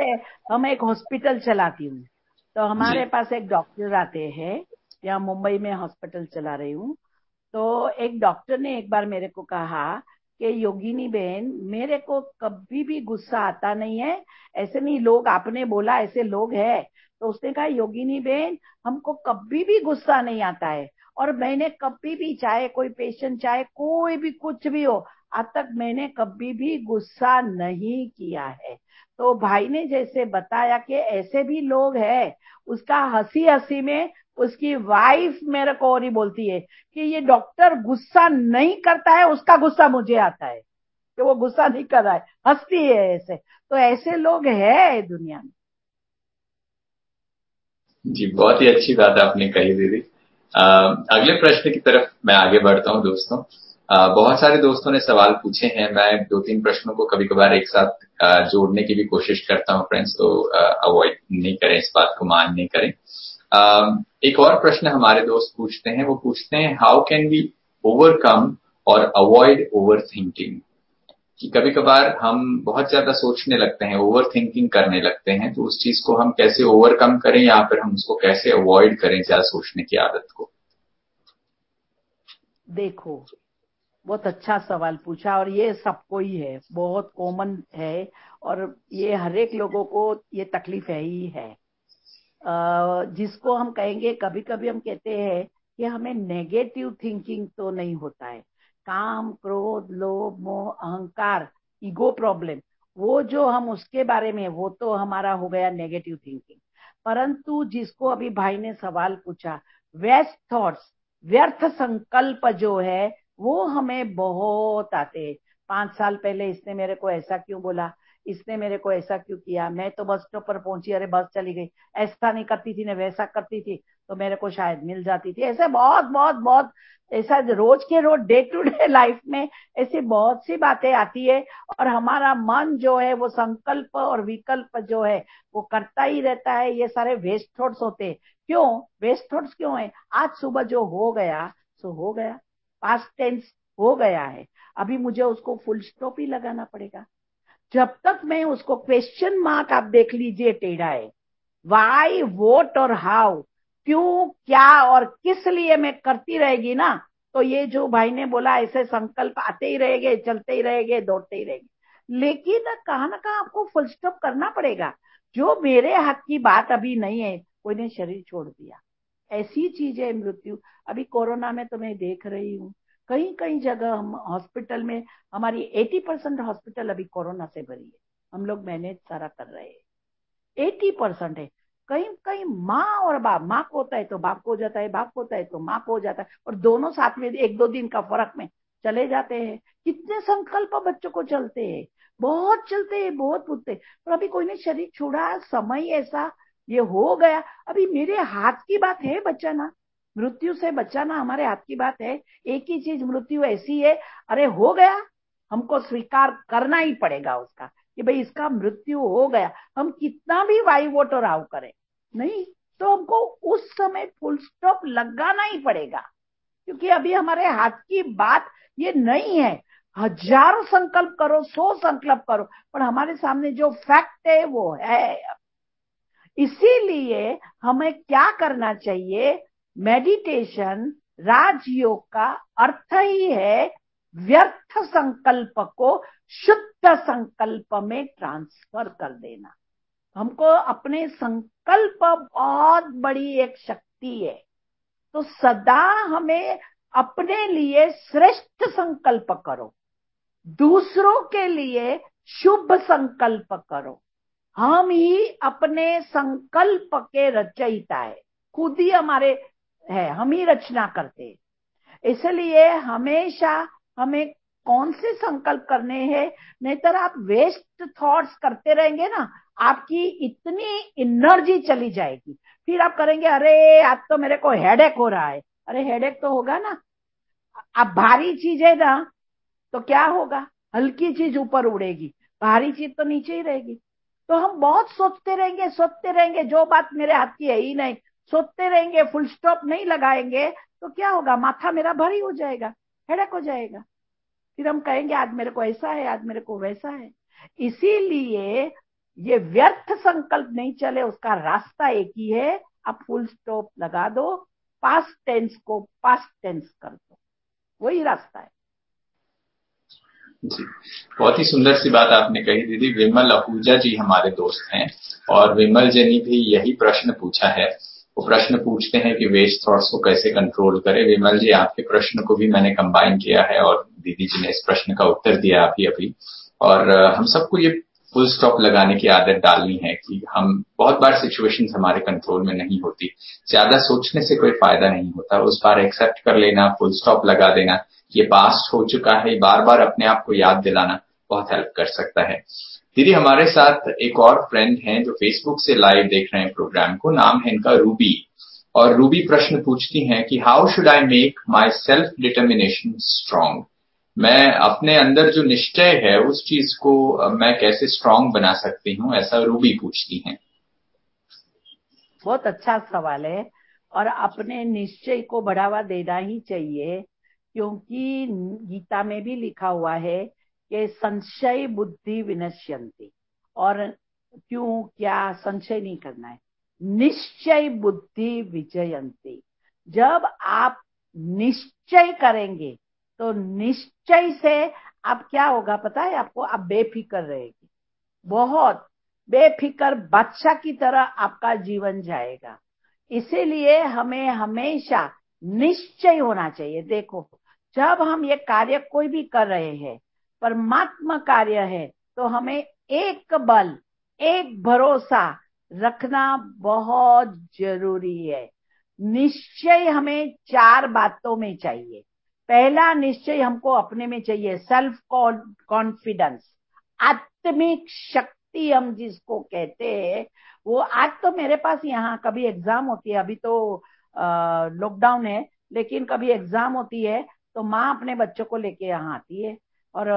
हम एक हॉस्पिटल चलाती हूँ, तो जी हमारे पास एक डॉक्टर आते हैं, या मुंबई में हॉस्पिटल चला रही हूँ। तो एक डॉक्टर ने एक बार मेरे को कहा कि योगिनी बहन, मेरे को कभी भी गुस्सा आता नहीं है, ऐसे नहीं, लोग, आपने बोला ऐसे लोग हैं, तो उसने कहा योगिनी बहन हमको कभी भी गुस्सा नहीं आता है, और मैंने कभी भी, चाहे कोई पेशेंट, चाहे कोई भी कुछ भी हो, आज तक मैंने कभी भी गुस्सा नहीं किया है। तो भाई ने जैसे बताया कि ऐसे भी लोग हैं, उसका हंसी हंसी में उसकी वाइफ मेरे को और ही बोलती है कि ये डॉक्टर गुस्सा नहीं करता है, उसका गुस्सा मुझे आता है कि वो गुस्सा नहीं कर रहा है, हंसती है ऐसे। तो ऐसे लोग हैं दुनिया में। जी, बहुत ही अच्छी बात आपने कही दीदी। अगले प्रश्न की तरफ मैं आगे बढ़ता हूँ दोस्तों। बहुत सारे दोस्तों ने सवाल पूछे हैं, मैं 2-3 प्रश्नों को कभी कभार एक साथ जोड़ने की भी कोशिश करता हूँ फ्रेंड्स, तो अवॉइड नहीं करें, इस बात को मान नहीं करें। एक और प्रश्न हमारे दोस्त पूछते हैं, वो पूछते हैं हाउ कैन वी ओवरकम और अवॉइड ओवर थिंकिंग। कि कभी कभार हम बहुत ज्यादा सोचने लगते हैं, ओवर थिंकिंग करने लगते हैं, तो उस चीज को हम कैसे ओवरकम करें या फिर हम उसको कैसे अवॉइड करें ज्यादा सोचने की आदत को। देखो, बहुत अच्छा सवाल पूछा, और ये सबको ही है, बहुत कॉमन है, और ये हर एक लोगों को ये तकलीफ है ही है। जिसको हम कहेंगे, कभी कभी हम कहते हैं कि हमें नेगेटिव थिंकिंग तो नहीं होता है, काम, क्रोध, लोभ, मोह, अहंकार, ईगो प्रॉब्लम, वो जो हम उसके बारे में, वो तो हमारा हो गया नेगेटिव थिंकिंग। परंतु जिसको अभी भाई ने सवाल पूछा, वेस्ट थॉट्स, व्यर्थ संकल्प जो है, वो हमें बहुत आते हैं। 5 साल पहले इसने मेरे को ऐसा क्यों बोला, इसने मेरे को ऐसा क्यों किया, मैं तो बस स्टॉप पर पहुंची, अरे बस चली गई, ऐसा नहीं करती थी ना वैसा करती थी तो मेरे को शायद मिल जाती थी। ऐसे बहुत बहुत बहुत ऐसा रोज के रोज डे टू डे लाइफ में ऐसी बहुत सी बातें आती है। और हमारा मन जो है वो संकल्प और विकल्प जो है वो करता ही रहता है। ये सारे वेस्ट थॉट्स होते हैं। क्यों वेस्ट थॉट्स क्यों है? आज सुबह जो हो गया सो हो गया, पास्ट टेंस हो गया है, अभी मुझे उसको फुल स्टॉप ही लगाना पड़ेगा। जब तक मैं उसको क्वेश्चन मार्क आप देख लीजिए टेढ़ा है, वाई वोट और हाउ, क्यों क्या और किस लिए मैं करती रहेगी ना, तो ये जो भाई ने बोला ऐसे संकल्प आते ही रहेंगे, चलते ही रहेंगे, दौड़ते ही रहेंगे। लेकिन कहाँ ना कहाँ आपको फुल स्टॉप करना पड़ेगा। जो मेरे हाथ की बात अभी नहीं है, कोई ने शरीर छोड़ दिया, ऐसी चीज है मृत्यु। अभी कोरोना में तो मैं देख रही हूँ कहीं कहीं जगह हम हॉस्पिटल में, हमारी 80% हॉस्पिटल अभी कोरोना से भरी है। हम लोग मैनेज सारा कर रहे हैं, 80% है। कहीं कहीं माँ और बाप, माँ को होता है तो बाप को हो जाता है, बाप को होता है तो माँ को हो जाता है, और दोनों साथ में एक दो दिन का फर्क में चले जाते हैं। कितने संकल्प बच्चों को चलते हैं, बहुत चलते हैं, बहुत पूछते हैं, पर अभी कोई ने शरीर छोड़ा, समय ऐसा ये हो गया। अभी मेरे हाथ की बात है बचाना, मृत्यु से बचाना हमारे हाथ की बात है। एक ही चीज मृत्यु ऐसी है, अरे हो गया, हमको स्वीकार करना ही पड़ेगा उसका कि भाई इसका मृत्यु हो गया। हम कितना भी वाई वोट और आव करें नहीं, तो हमको उस समय फुल स्टॉप लगाना ही पड़ेगा, क्योंकि अभी हमारे हाथ की बात ये नहीं है। हजारों संकल्प करो, 100 संकल्प करो, पर हमारे सामने जो फैक्ट है वो है। इसीलिए हमें क्या करना चाहिए? मेडिटेशन, राजयोग का अर्थ ही है व्यर्थ संकल्प को शुद्ध संकल्प में ट्रांसफर कर देना। हमको अपने संकल्प बहुत बड़ी एक शक्ति है, तो सदा हमें अपने लिए श्रेष्ठ संकल्प करो, दूसरों के लिए शुभ संकल्प करो। हम ही अपने संकल्प के रचयिता है, खुद ही हमारे है, हम ही रचना करते हैं। इसलिए हमेशा हमें कौन से संकल्प करने हैं, नहीं तो आप वेस्ट थॉट्स करते रहेंगे ना, आपकी इतनी एनर्जी चली जाएगी। फिर आप करेंगे अरे आज तो मेरे को हेडेक हो रहा है, अरे हेडेक तो होगा ना। अब भारी चीज है ना तो क्या होगा, हल्की चीज ऊपर उड़ेगी, भारी चीज तो नीचे ही रहेगी। तो हम बहुत सोचते रहेंगे, सोचते रहेंगे, जो बात मेरे हाथ की है ही नहीं, सोचते रहेंगे, फुल स्टॉप नहीं लगाएंगे, तो क्या होगा, माथा मेरा भारी हो जाएगा, हेडेक हो जाएगा। फिर हम कहेंगे आज मेरे को ऐसा है, आज मेरे को वैसा है। इसीलिए ये व्यर्थ संकल्प नहीं चले, उसका रास्ता एक ही है, आप फुल स्टॉप लगा दो, पास्ट टेंस को पास्ट टेंस कर दो, वही रास्ता है। जी, बहुत ही सुंदर सी बात आपने कही दीदी। विमल आहूजा जी हमारे दोस्त हैं और विमल जी ने भी यही प्रश्न पूछा है। वो प्रश्न पूछते हैं कि वेस्ट थॉट्स को कैसे कंट्रोल करें। विमल जी, आपके प्रश्न को भी मैंने कंबाइन किया है और दीदी जी ने इस प्रश्न का उत्तर दिया अभी अभी। और हम सबको ये फुल स्टॉप लगाने की आदत डालनी है कि हम बहुत बार सिचुएशंस हमारे कंट्रोल में नहीं होती, ज्यादा सोचने से कोई फायदा नहीं होता, उस बार एक्सेप्ट कर लेना, फुल स्टॉप लगा देना, ये पास्ट हो चुका है, बार बार अपने आप को याद दिलाना बहुत हेल्प कर सकता है। दीदी, हमारे साथ एक और फ्रेंड हैं जो फेसबुक से लाइव देख रहे हैं प्रोग्राम को, नाम है इनका रूबी। और रूबी प्रश्न पूछती हैं कि how should I make my self determination strong. मैं अपने अंदर जो निश्चय है उस चीज को मैं कैसे स्ट्रांग बना सकती हूँ, ऐसा रूबी पूछती हैं। बहुत अच्छा सवाल है, और अपने निश्चय को बढ़ावा देना ही चाहिए, क्योंकि गीता में भी लिखा हुआ है कि संशय बुद्धि विनश्यन्ति। और क्यों क्या संशय नहीं करना है, निश्चय बुद्धि विजयन्ति। जब आप निश्चय करेंगे तो निश्चय से आप क्या होगा पता है आपको, आप बेफिक्र रहेगी, बहुत बेफिक्र बादशाह की तरह आपका जीवन जाएगा। इसीलिए हमें हमेशा निश्चय होना चाहिए। देखो, जब हम ये कार्य कोई भी कर रहे हैं, परमात्मा कार्य है, तो हमें एक बल, एक भरोसा रखना बहुत जरूरी है। निश्चय हमें 4 बातों में चाहिए। पहला निश्चय हमको अपने में चाहिए, सेल्फ कॉन्फिडेंस, आत्मिक शक्ति हम जिसको कहते हैं, वो आज तो मेरे पास यहाँ कभी एग्जाम होती है, अभी तो लॉकडाउन है, लेकिन कभी एग्जाम होती है तो माँ अपने बच्चों को लेके यहाँ आती है और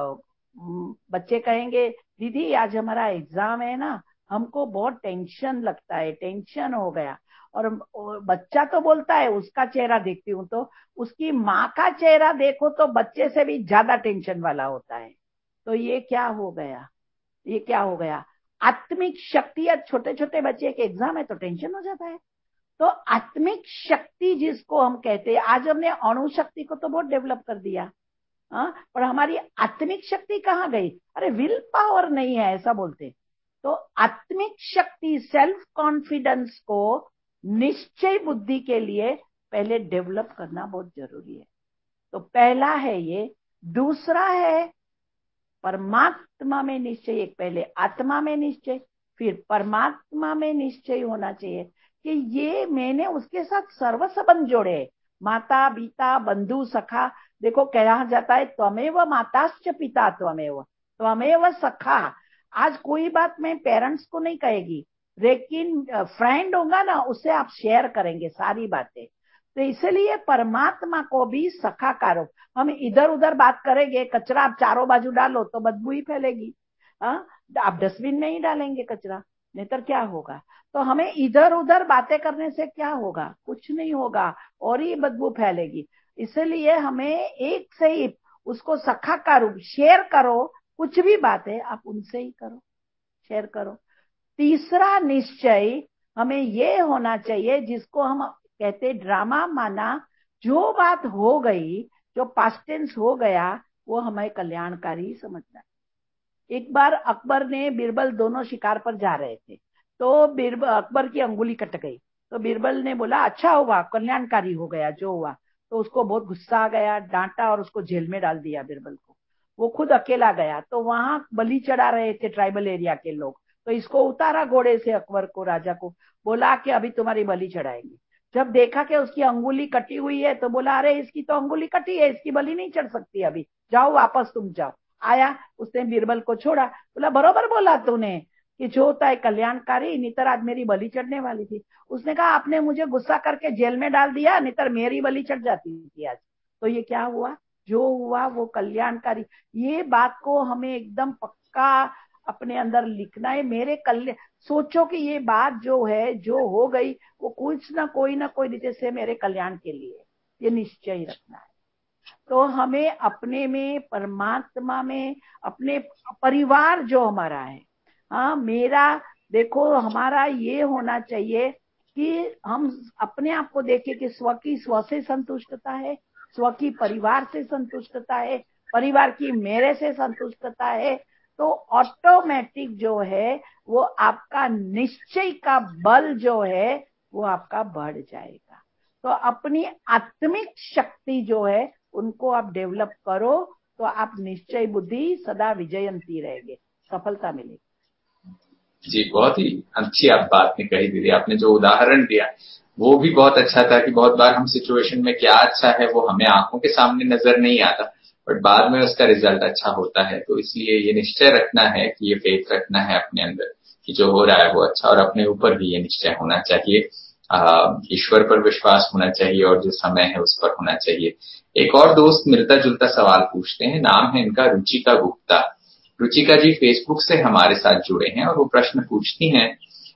बच्चे कहेंगे दीदी आज हमारा एग्जाम है ना, हमको बहुत टेंशन लगता है, टेंशन हो गया। और बच्चा तो बोलता है, उसका चेहरा देखती हूँ तो उसकी माँ का चेहरा देखो तो बच्चे से भी ज्यादा टेंशन वाला होता है। तो ये क्या हो गया, ये क्या हो गया? आत्मिक शक्ति, या छोटे छोटे बच्चे के एग्जाम है तो टेंशन हो जाता है। तो आत्मिक शक्ति जिसको हम कहते हैं, आज हमने अणु शक्ति को तो बहुत डेवलप कर दिया, हाँ, पर हमारी आत्मिक शक्ति कहाँ गई? अरे विल पावर नहीं है ऐसा बोलते। तो आत्मिक शक्ति, सेल्फ कॉन्फिडेंस को निश्चय बुद्धि के लिए पहले डेवलप करना बहुत जरूरी है। तो पहला है ये। दूसरा है परमात्मा में निश्चय। एक पहले आत्मा में निश्चय, फिर परमात्मा में निश्चय होना चाहिए कि ये मैंने उसके साथ सर्व संबंध जोड़े, माता पिता बंधु सखा। देखो कहा जाता है त्वमेव माताश्च पिता त्वमेव त्वमेव सखा। आज कोई बात मैं पेरेंट्स को नहीं कहेगी, लेकिन फ्रेंड होगा ना, उससे आप शेयर करेंगे सारी बातें। तो इसलिए परमात्मा को भी सखा करो। हम इधर उधर बात करेंगे, कचरा आप चारों बाजू डालो तो बदबू ही फैलेगी। हाँ, आप डस्टबिन में ही डालेंगे कचरा, नहीं तो क्या होगा? तो हमें इधर उधर बातें करने से क्या होगा? कुछ नहीं होगा, और ही बदबू फैलेगी। इसलिए हमें एक से ही उसको सखा का रूप, शेयर करो, कुछ भी बात है आप उनसे ही करो, शेयर करो। तीसरा निश्चय हमें ये होना चाहिए जिसको हम कहते ड्रामा माना, जो बात हो गई, जो पास्ट टेंस हो गया, वो हमें कल्याणकारी समझना है। एक बार अकबर ने बीरबल दोनों शिकार पर जा रहे थे, तो बीरबल, अकबर की अंगुली कट गई, तो बीरबल ने बोला अच्छा हुआ, कल्याणकारी हो गया जो हुआ। तो उसको बहुत गुस्सा आ गया, डांटा और उसको जेल में डाल दिया बीरबल को। वो खुद अकेला गया, तो वहां बलि चढ़ा रहे थे ट्राइबल एरिया के लोग, तो इसको उतारा घोड़े से, अकबर को, राजा को बोला कि अभी तुम्हारी बलि चढ़ाएंगे। जब देखा कि उसकी अंगुली कटी हुई है तो बोला अरे इसकी तो अंगुली कटी है, इसकी बलि नहीं चढ़ सकती, अभी जाओ वापस तुम जाओ। आया, उसने बीरबल को छोड़ा, बोला बरोबर बोला तूने कि जो होता है कल्याणकारी, नितर आज मेरी बलि चढ़ने वाली थी। उसने कहा आपने मुझे गुस्सा करके जेल में डाल दिया, नितर मेरी बलि चढ़ जाती थी आज। तो ये क्या हुआ? जो हुआ वो कल्याणकारी। ये बात को हमें एकदम पक्का अपने अंदर लिखना है। मेरे कल्याण, सोचो कि ये बात जो है, जो हो गई, वो कुछ ना कोई रीते से मेरे कल्याण के लिए, ये निश्चय रखना है। तो हमें अपने में, परमात्मा में, अपने परिवार जो हमारा है, हाँ मेरा, देखो हमारा ये होना चाहिए कि हम अपने आप को देखें कि स्व की स्व से संतुष्टता है, स्व की परिवार से संतुष्टता है, परिवार की मेरे से संतुष्टता है। तो ऑटोमेटिक जो है वो आपका निश्चय का बल जो है वो आपका बढ़ जाएगा। तो अपनी आत्मिक शक्ति जो है उनको आप डेवलप करो, तो आप निश्चय बुद्धि सदा विजयंती रहेंगे, सफलता मिलेगी। जी, बहुत ही अच्छी आप बात ने कही दीदी। आपने जो उदाहरण दिया वो भी बहुत अच्छा था कि बहुत बार हम सिचुएशन में क्या अच्छा है वो हमें आंखों के सामने नजर नहीं आता, बट बाद में उसका रिजल्ट अच्छा होता है। तो इसलिए ये निश्चय रखना है कि ये फेथ रखना है अपने अंदर कि जो हो रहा है वो अच्छा, और अपने ऊपर भी ये निश्चय होना चाहिए, ईश्वर पर विश्वास होना चाहिए और जो समय है उस पर होना चाहिए। एक और दोस्त मिलता जुलता सवाल पूछते हैं, नाम है इनका रुचिका गुप्ता। रुचिका जी फेसबुक से हमारे साथ जुड़े हैं और वो प्रश्न पूछती हैं,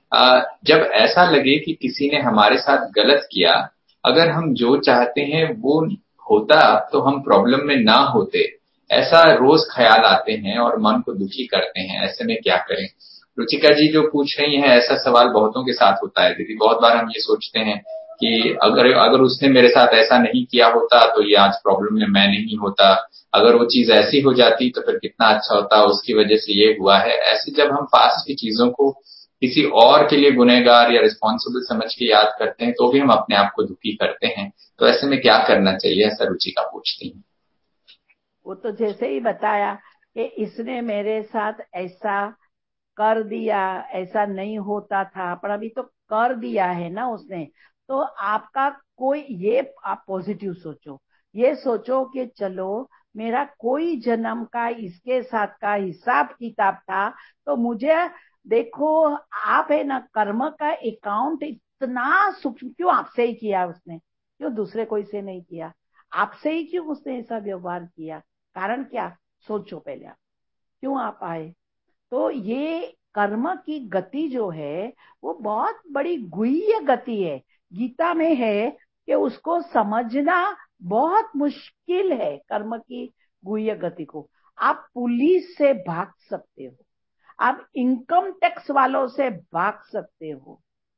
जब ऐसा लगे कि किसी ने हमारे साथ गलत किया, अगर हम जो चाहते हैं वो होता तो हम प्रॉब्लम में ना होते, ऐसा रोज ख्याल आते हैं और मन को दुखी करते हैं, ऐसे में क्या करें? रुचिका जी जो पूछ रही हैं, ऐसा सवाल बहुतों के साथ होता है दीदी। बहुत बार हम ये सोचते हैं कि अगर अगर उसने मेरे साथ ऐसा नहीं किया होता तो ये आज प्रॉब्लम में मैं नहीं होता, अगर वो चीज ऐसी हो जाती तो फिर कितना अच्छा होता, उसकी वजह से ये हुआ है। ऐसे जब हम पास्ट की चीजों को किसी और के लिए गुनहगार या रिस्पॉन्सिबल समझ के याद करते हैं तो भी हम अपने आप को दुखी करते हैं। तो ऐसे में क्या करना चाहिए, ऐसा रुचिका पूछती है। वो तो जैसे ही बताया कि इसने मेरे साथ ऐसा कर दिया, ऐसा नहीं होता था, पर अभी तो कर दिया है ना उसने। तो आपका कोई, ये आप पॉजिटिव सोचो, ये सोचो कि चलो मेरा कोई जन्म का इसके साथ का हिसाब किताब था, तो मुझे देखो, आप है ना, कर्म का अकाउंट इतना सूक्ष्म क्यों आपसे ही किया उसने, क्यों दूसरे कोई से नहीं किया, आपसे ही क्यों उसने ऐसा व्यवहार किया, कारण क्या, सोचो पहले आप, क्यों आप आए। तो ये कर्म की गति जो है वो बहुत बड़ी गुह्य गति है, गीता में है कि उसको समझना बहुत मुश्किल है, कर्म की गुह्य गति को। आप पुलिस से भाग सकते हो, आप इनकम टैक्स वालों से भाग सकते हो,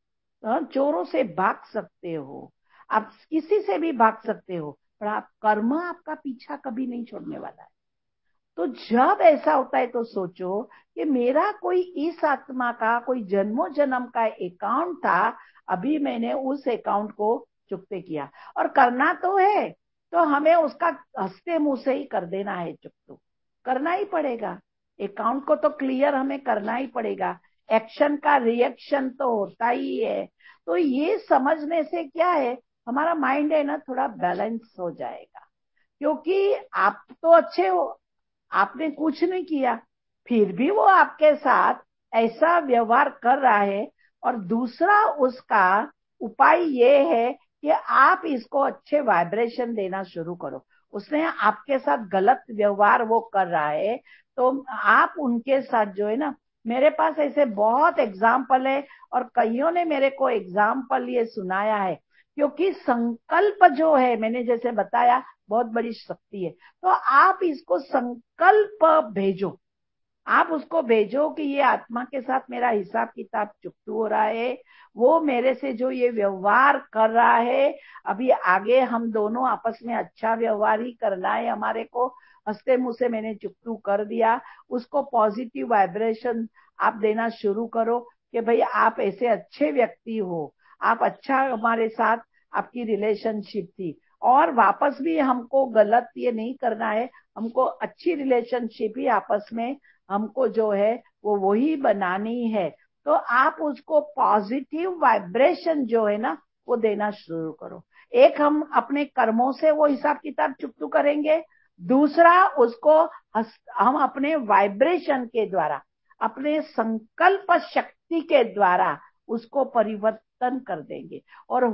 चोरों से भाग सकते हो, आप किसी से भी भाग सकते हो, पर आप कर्म आपका पीछा कभी नहीं छोड़ने वाला है। तो जब ऐसा होता है तो सोचो कि मेरा कोई इस आत्मा का कोई जन्मों जन्म का अकाउंट था, अभी मैंने उस अकाउंट को चुकते किया, और करना तो है, तो हमें उसका हंसते मुंह से ही कर देना है, चुकतो करना ही पड़ेगा, अकाउंट को तो क्लियर हमें करना ही पड़ेगा, एक्शन का रिएक्शन तो होता ही है। तो ये समझने से क्या है, हमारा माइंड है ना थोड़ा बैलेंस हो जाएगा, क्योंकि आप तो अच्छे हो, आपने कुछ नहीं किया, फिर भी वो आपके साथ ऐसा व्यवहार कर रहा है, और दूसरा उसका उपाय ये है कि आप इसको अच्छे वाइब्रेशन देना शुरू करो। उसने आपके साथ गलत व्यवहार वो कर रहा है, तो आप उनके साथ जो है ना, मेरे पास ऐसे बहुत एग्जाम्पल है, और कईयों ने मेरे को एग्जाम्पल ये सुनाया है, क्योंकि संकल्प जो है, मैंने जैसे बताया, बहुत बड़ी शक्ति है। तो आप इसको संकल्प भेजो, आप उसको भेजो कि ये आत्मा के साथ मेरा हिसाब किताब चुकतू हो रहा है, वो मेरे से जो ये व्यवहार कर रहा है, अभी आगे हम दोनों आपस में अच्छा व्यवहार ही करना है हमारे को, हंसते मुंह से मैंने चुकतू कर दिया, उसको पॉजिटिव वाइब्रेशन आप देना शुरू करो कि भाई आप ऐसे अच्छे व्यक्ति हो, आप अच्छा हमारे साथ आपकी रिलेशनशिप थी, और वापस भी हमको गलत ये नहीं करना है, हमको अच्छी रिलेशनशिप ही आपस में हमको जो है वो वही बनानी है। तो आप उसको पॉजिटिव वाइब्रेशन जो है ना वो देना शुरू करो। एक हम अपने कर्मों से वो हिसाब किताब चुकतू करेंगे, दूसरा उसको हम अपने वाइब्रेशन के द्वारा, अपने संकल्प शक्ति के द्वारा उसको परिवर्तन कर देंगे, और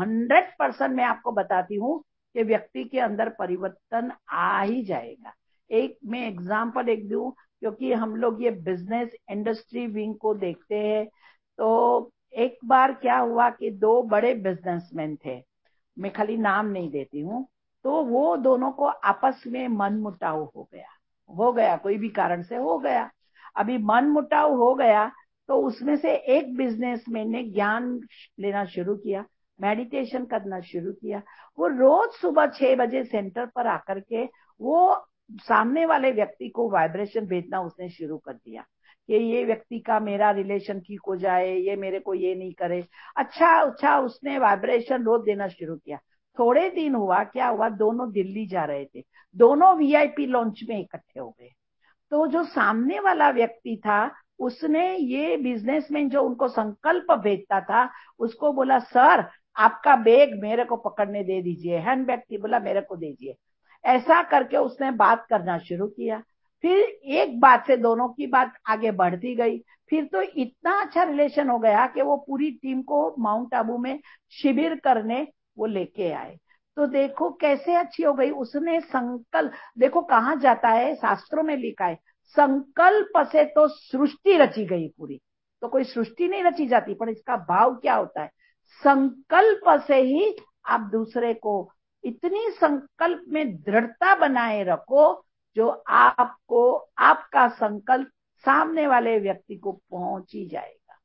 100% मैं आपको बताती हूँ कि व्यक्ति के अंदर परिवर्तन आ ही जाएगा। एक मैं एग्जांपल एक दूं, क्योंकि हम लोग ये बिजनेस इंडस्ट्री विंग को देखते हैं, तो एक बार क्या हुआ कि दो बड़े बिजनेसमैन थे, मैं खाली नाम नहीं देती हूँ, तो वो दोनों को आपस में मनमुटाव हो गया, कोई भी कारण से हो गया। अभी मनमुटाव हो गया, तो उसमें से एक बिजनेसमैन ने ज्ञान लेना शुरू किया, मेडिटेशन करना शुरू किया, वो रोज सुबह 6 बजे सेंटर पर आकर के वो सामने वाले व्यक्ति को वाइब्रेशन भेजना उसने शुरू कर दिया कि ये व्यक्ति का मेरा रिलेशन ठीक हो जाए, ये मेरे को ये नहीं करे, अच्छा अच्छा, उसने वाइब्रेशन रोज देना शुरू किया। थोड़े दिन हुआ, क्या हुआ, दोनों दिल्ली जा रहे थे, दोनों वीआईपी लॉन्च में इकट्ठे हो गए। तो जो सामने वाला व्यक्ति था, उसने ये बिजनेसमैन जो उनको संकल्प भेजता था, उसको बोला, सर आपका बैग मेरे को पकड़ने दे दीजिए, हैंड बैग थी, बोला मेरे को दीजिए। ऐसा करके उसने बात करना शुरू किया, फिर एक बात से दोनों की बात आगे बढ़ती गई, फिर तो इतना अच्छा रिलेशन हो गया कि वो पूरी टीम को माउंट आबू में शिविर करने वो लेके आए। तो देखो कैसे अच्छी हो गई, उसने संकल्प, देखो कहाँ जाता है, शास्त्रों में लिखा है, संकल्प से तो सृष्टि रची गई पूरी। तो कोई सृष्टि नहीं रची जाती, पर इसका भाव क्या होता है, संकल्प से ही आप दूसरे को, इतनी संकल्प में दृढ़ता बनाए रखो, जो आपको आपका संकल्प सामने वाले व्यक्ति को पहुंच ही जाएगा।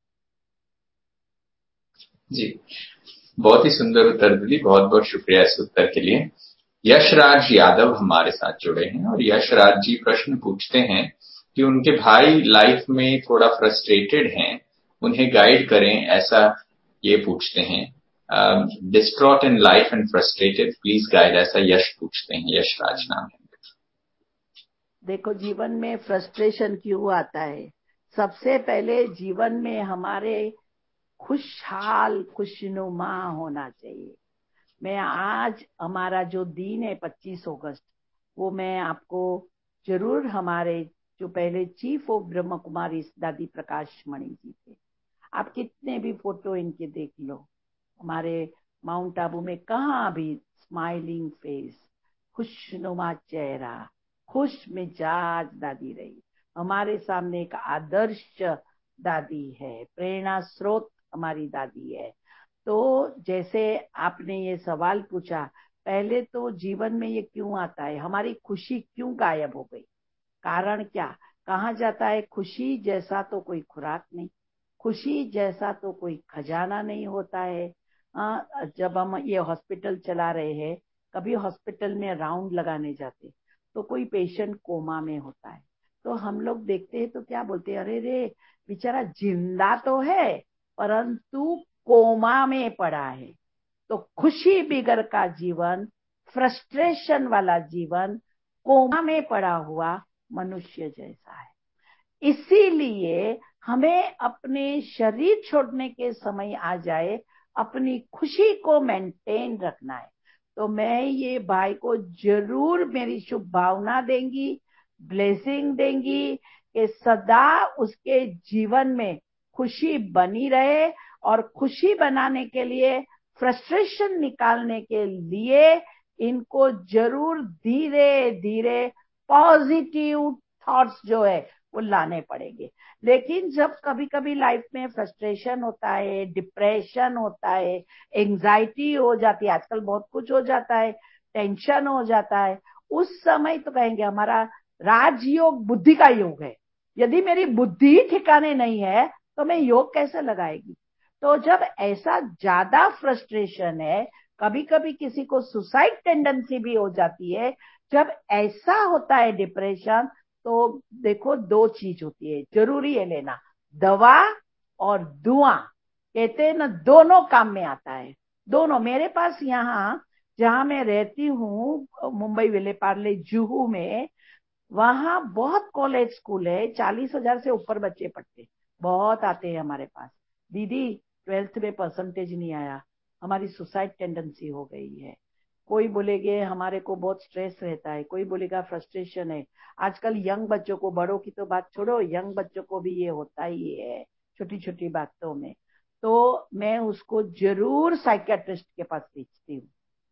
जी, बहुत ही सुंदर उत्तर दीदी, बहुत बहुत शुक्रिया इस उत्तर के लिए। यशराज यादव हमारे साथ जुड़े हैं, और यशराज जी प्रश्न पूछते हैं कि उनके भाई लाइफ में थोड़ा फ्रस्ट्रेटेड हैं, उन्हें गाइड करें, ऐसा ये पूछते हैं। Distraught in life and frustrated, please guide, ऐसा यश पूछते हैं, यशराज नाम है। देखो, जीवन में फ्रस्ट्रेशन क्यों आता है, सबसे पहले जीवन में हमारे खुशहाल खुशनुमा होना चाहिए। मैं आज हमारा जो दिन है 25 अगस्त, वो मैं आपको जरूर, हमारे जो पहले चीफ ऑफ ब्रह्म कुमारी दादी प्रकाश मणि जी थे, आप कितने भी फोटो इनके देख लो, हमारे माउंट आबू में कहाँ भी स्माइलिंग फेस, खुशनुमा चेहरा, खुश मिजाज दादी रही। हमारे सामने एक आदर्श दादी है, प्रेरणा स्रोत हमारी दादी है। तो जैसे आपने ये सवाल पूछा, पहले तो जीवन में ये क्यों आता है, हमारी खुशी क्यों गायब हो गई, कारण क्या, कहाँ जाता है? खुशी जैसा तो कोई खुराक नहीं, खुशी जैसा तो कोई खजाना नहीं होता है। जब हम ये हॉस्पिटल चला रहे हैं, कभी हॉस्पिटल में राउंड लगाने जाते तो कोई पेशेंट कोमा में होता है, तो हम लोग देखते हैं तो क्या बोलते हैं, अरे रे बेचारा जिंदा तो है परंतु कोमा में पड़ा है। तो खुशी बिगर का जीवन, फ्रस्ट्रेशन वाला जीवन, कोमा में पड़ा हुआ मनुष्य जैसा है। इसीलिए हमें अपने शरीर छोड़ने के समय आ जाए, अपनी खुशी को मेंटेन रखना है। तो मैं ये भाई को जरूर मेरी शुभ भावना देंगी, ब्लेसिंग देंगी कि सदा उसके जीवन में खुशी बनी रहे, और खुशी बनाने के लिए, फ्रस्ट्रेशन निकालने के लिए इनको जरूर धीरे धीरे पॉजिटिव थॉट्स जो है वो लाने पड़ेंगे। लेकिन जब कभी कभी लाइफ में फ्रस्ट्रेशन होता है, डिप्रेशन होता है, एंजाइटी हो जाती है, आजकल बहुत कुछ हो जाता है, टेंशन हो जाता है, उस समय तो कहेंगे हमारा राजयोग बुद्धि का योग है। यदि मेरी बुद्धि ठिकाने नहीं है तो मैं योग कैसे लगाएगी? तो जब ऐसा ज्यादा फ्रस्ट्रेशन है, कभी कभी किसी को सुसाइड टेंडेंसी भी हो जाती है, जब ऐसा होता है डिप्रेशन, तो देखो दो चीज होती है, जरूरी है लेना, दवा और दुआ। कहते हैं ना, दोनों काम में आता है, दोनों। मेरे पास यहाँ जहाँ मैं रहती हूँ, मुंबई विले पार्ले जुहू में, वहां बहुत कॉलेज स्कूल है, 40,000 से ऊपर बच्चे पढ़ते, बहुत आते हैं हमारे पास। दीदी 12th में परसेंटेज नहीं आया, हमारी सुसाइड टेंडेंसी हो गई है। कोई बोलेगे हमारे को बहुत स्ट्रेस रहता है, कोई बोलेगा फ्रस्ट्रेशन है। आजकल यंग बच्चों को, बड़ों की तो बात छोड़ो, यंग बच्चों को भी ये होता ही है, छोटी छोटी बातों में। तो मैं उसको जरूर साइकियाट्रिस्ट के पास भेजती हूँ,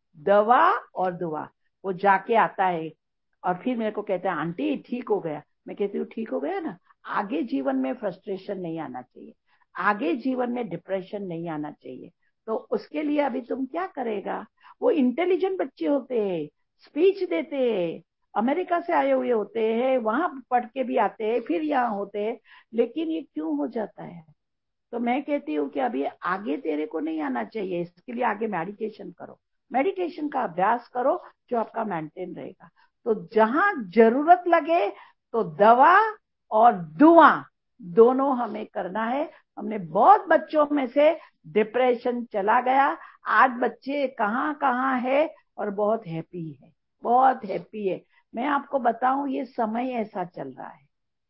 दवा और दुआ। वो जाके आता है और फिर मेरे को कहता है आंटी ठीक हो गया। मैं कहती हूँ ठीक हो गया ना, आगे जीवन में फ्रस्ट्रेशन नहीं आना चाहिए, आगे जीवन में डिप्रेशन नहीं आना चाहिए। तो उसके लिए अभी तुम क्या करेगा? वो इंटेलिजेंट बच्चे होते हैं, स्पीच देते हैं, अमेरिका से आए हुए होते हैं, वहां पढ़ के भी आते हैं, फिर यहाँ होते हैं, लेकिन ये क्यों हो जाता है? तो मैं कहती हूँ कि अभी आगे तेरे को नहीं आना चाहिए, इसके लिए आगे मेडिटेशन करो, मेडिटेशन का अभ्यास करो जो आपका मेंटेन रहेगा। तो जहां जरूरत लगे तो दवा और दुआ दोनों हमें करना है। हमने बहुत बच्चों में से डिप्रेशन चला गया, आज बच्चे कहाँ कहाँ है और बहुत हैप्पी है, बहुत हैप्पी है। मैं आपको बताऊं, ये समय ऐसा चल रहा है,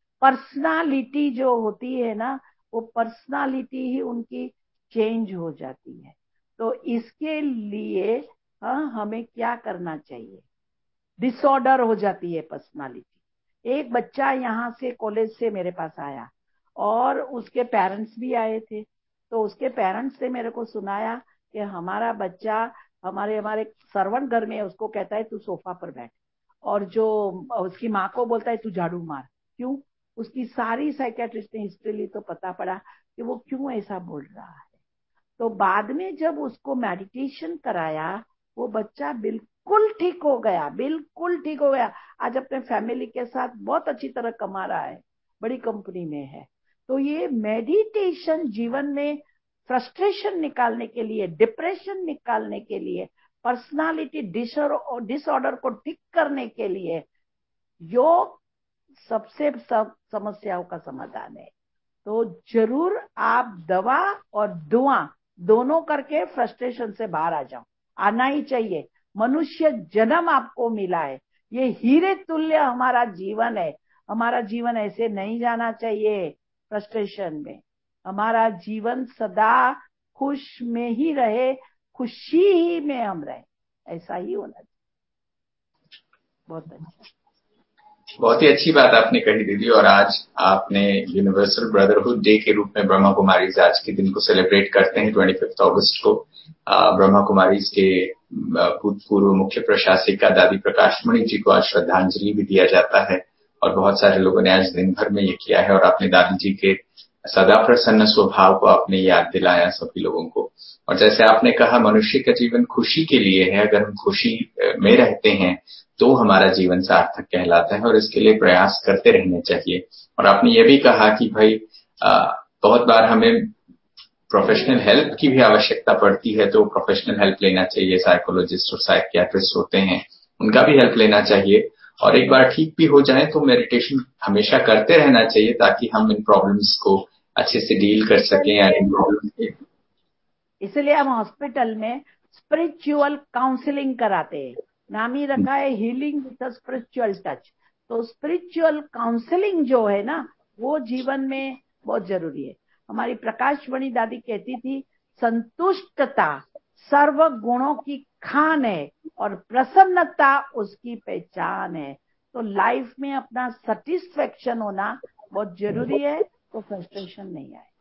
पर्सनालिटी जो होती है ना, वो पर्सनालिटी ही उनकी चेंज हो जाती है। तो इसके लिए हमें क्या करना चाहिए? डिसऑर्डर हो जाती है पर्सनालिटी। एक बच्चा यहाँ से कॉलेज से मेरे पास आया और उसके पेरेंट्स भी आए थे, तो उसके पेरेंट्स से मेरे को सुनाया कि हमारा बच्चा, हमारे हमारे सर्वेंट घर में, उसको कहता है तू सोफा पर बैठ, और जो उसकी माँ को बोलता है तू झाड़ू मार। क्यों? उसकी सारी साइकियाट्रिस्ट ने हिस्ट्री ली तो पता पड़ा कि वो क्यों ऐसा बोल रहा है। तो बाद में जब उसको मेडिटेशन कराया, वो बच्चा बिल्कुल ठीक हो गया, बिल्कुल ठीक हो गया। आज अपने फैमिली के साथ बहुत अच्छी तरह कमा रहा है, बड़ी कंपनी में है। तो ये मेडिटेशन जीवन में फ्रस्ट्रेशन निकालने के लिए, डिप्रेशन निकालने के लिए, पर्सनालिटी डिसऑर्डर को ठीक करने के लिए योग सबसे सब समस्याओं का समाधान है। तो जरूर आप दवा और दुआ दोनों करके फ्रस्ट्रेशन से बाहर आ जाओ, आना ही चाहिए। मनुष्य जन्म आपको मिला है, ये हीरे तुल्य हमारा जीवन है, हमारा जीवन ऐसे नहीं जाना चाहिए फ्रस्ट्रेशन में। हमारा जीवन सदा खुश में ही रहे, खुशी ही में हम रहे, ऐसा ही होना चाहिए। बहुत अच्छा। बहुत ही अच्छी बात आपने कही दीदी। और आज आपने यूनिवर्सल ब्रदरहुड डे के रूप में ब्रह्मा कुमारीज आज के दिन को सेलिब्रेट करते हैं 25 अगस्त को। ब्रह्मा कुमारीज के भूतपूर्व मुख्य प्रशासिका दादी प्रकाशमणि जी को आज श्रद्धांजलि भी दिया जाता है और बहुत सारे लोगों ने आज दिन भर में ये किया है। और अपने दादी जी के सदा प्रसन्न स्वभाव को आपने याद दिलाया सभी लोगों को। और जैसे आपने कहा, मनुष्य का जीवन खुशी के लिए है। अगर हम खुशी में रहते हैं तो हमारा जीवन सार्थक कहलाता है और इसके लिए प्रयास करते रहने चाहिए। और आपने ये भी कहा कि भाई बहुत बार हमें प्रोफेशनल हेल्प की भी आवश्यकता पड़ती है, तो प्रोफेशनल हेल्प लेना चाहिए। साइकोलॉजिस्ट और साइकियाट्रिस्ट होते हैं, उनका भी हेल्प लेना चाहिए। और एक बार ठीक भी हो जाए तो मेडिटेशन हमेशा करते रहना चाहिए ताकि हम इन प्रॉब्लम्स को अच्छे से डील कर सकें या इन प्रॉब्लम्स। इसलिए हम हॉस्पिटल में स्पिरिचुअल काउंसलिंग कराते हैं। नाम ही रखा है हीलिंग विद स्पिरिचुअल टच। तो स्पिरिचुअल काउंसलिंग जो है ना, वो जीवन में बहुत जरूरी है। हमारी प्रकाशमणि दादी कहती थी, संतुष्टता सर्व गुणों की खान है और प्रसन्नता उसकी पहचान है। तो लाइफ में अपना सेटिस्फेक्शन होना बहुत जरूरी है, तो फ्रस्ट्रेशन नहीं आए।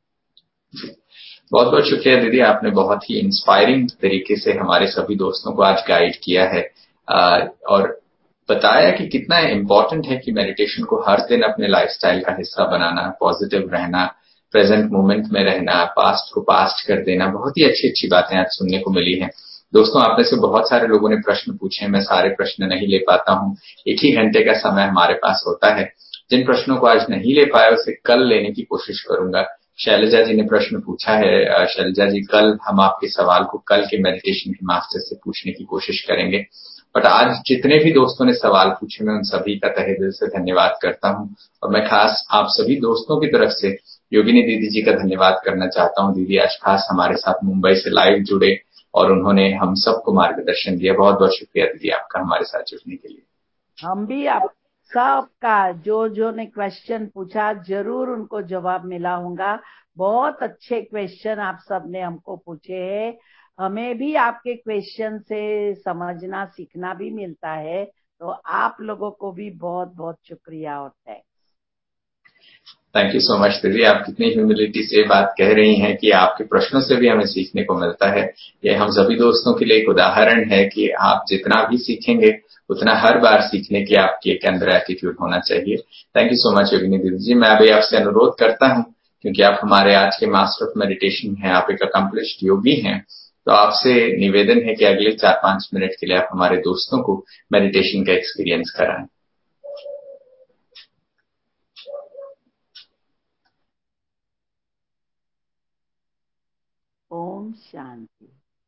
बहुत बहुत शुक्रिया दीदी। आपने बहुत ही इंस्पायरिंग तरीके से हमारे सभी दोस्तों को आज गाइड किया है और बताया कि कितना इम्पोर्टेंट है कि मेडिटेशन को हर दिन अपने लाइफस्टाइल का हिस्सा बनाना, पॉजिटिव रहना, प्रेजेंट मोमेंट में रहना, पास्ट को पास्ट कर देना। बहुत ही अच्छी अच्छी बातें आज सुनने को मिली हैं। दोस्तों, आप में से बहुत सारे लोगों ने प्रश्न पूछे, मैं सारे प्रश्न नहीं ले पाता हूँ। 1 ही घंटे का समय हमारे पास होता है। जिन प्रश्नों को आज नहीं ले पाया उसे कल लेने की कोशिश करूंगा। शैलजा जी ने प्रश्न पूछा है। शैलजा जी, कल हम आपके सवाल को कल के मेडिटेशन के मास्टर से पूछने की कोशिश करेंगे। बट आज जितने भी दोस्तों ने सवाल पूछे, मैं उन सभी का तहे दिल से धन्यवाद करता हूं। और मैं खास आप सभी दोस्तों की तरफ से योगिनी दीदी जी का धन्यवाद करना चाहता हूं। दीदी आज खास हमारे साथ मुंबई से लाइव जुड़े और उन्होंने हम सबको मार्गदर्शन दिया। बहुत बहुत शुक्रिया दीदी आपका हमारे साथ जुड़ने के लिए। हम भी आप सबका जो जो ने क्वेश्चन पूछा जरूर उनको जवाब मिला होगा। बहुत अच्छे क्वेश्चन आप सब ने हमको पूछे हैं। हमें भी आपके क्वेश्चन से समझना सीखना भी मिलता है। तो आप लोगों को भी बहुत बहुत शुक्रिया और thanks. Thank you so much दीदी। आप कितनी ह्यूमिलिटी से बात कह रही हैं कि आपके प्रश्नों से भी हमें सीखने को मिलता है। ये हम सभी दोस्तों के लिए एक उदाहरण है कि आप जितना भी सीखेंगे उतना हर बार सीखने की आपके एक अंदर एटीट्यूड होना चाहिए। Thank you so much Yogini दीदी जी। मैं अभी आपसे अनुरोध करता हूं, क्योंकि आप हमारे आज के मास्टर ऑफ मेडिटेशन हैं, आप एक अकम्प्लिश्ड योगी हैं, तो आपसे निवेदन है कि अगले 4-5 मिनट के लिए आप हमारे दोस्तों को मेडिटेशन का एक्सपीरियंस कराएं। ओम शांति।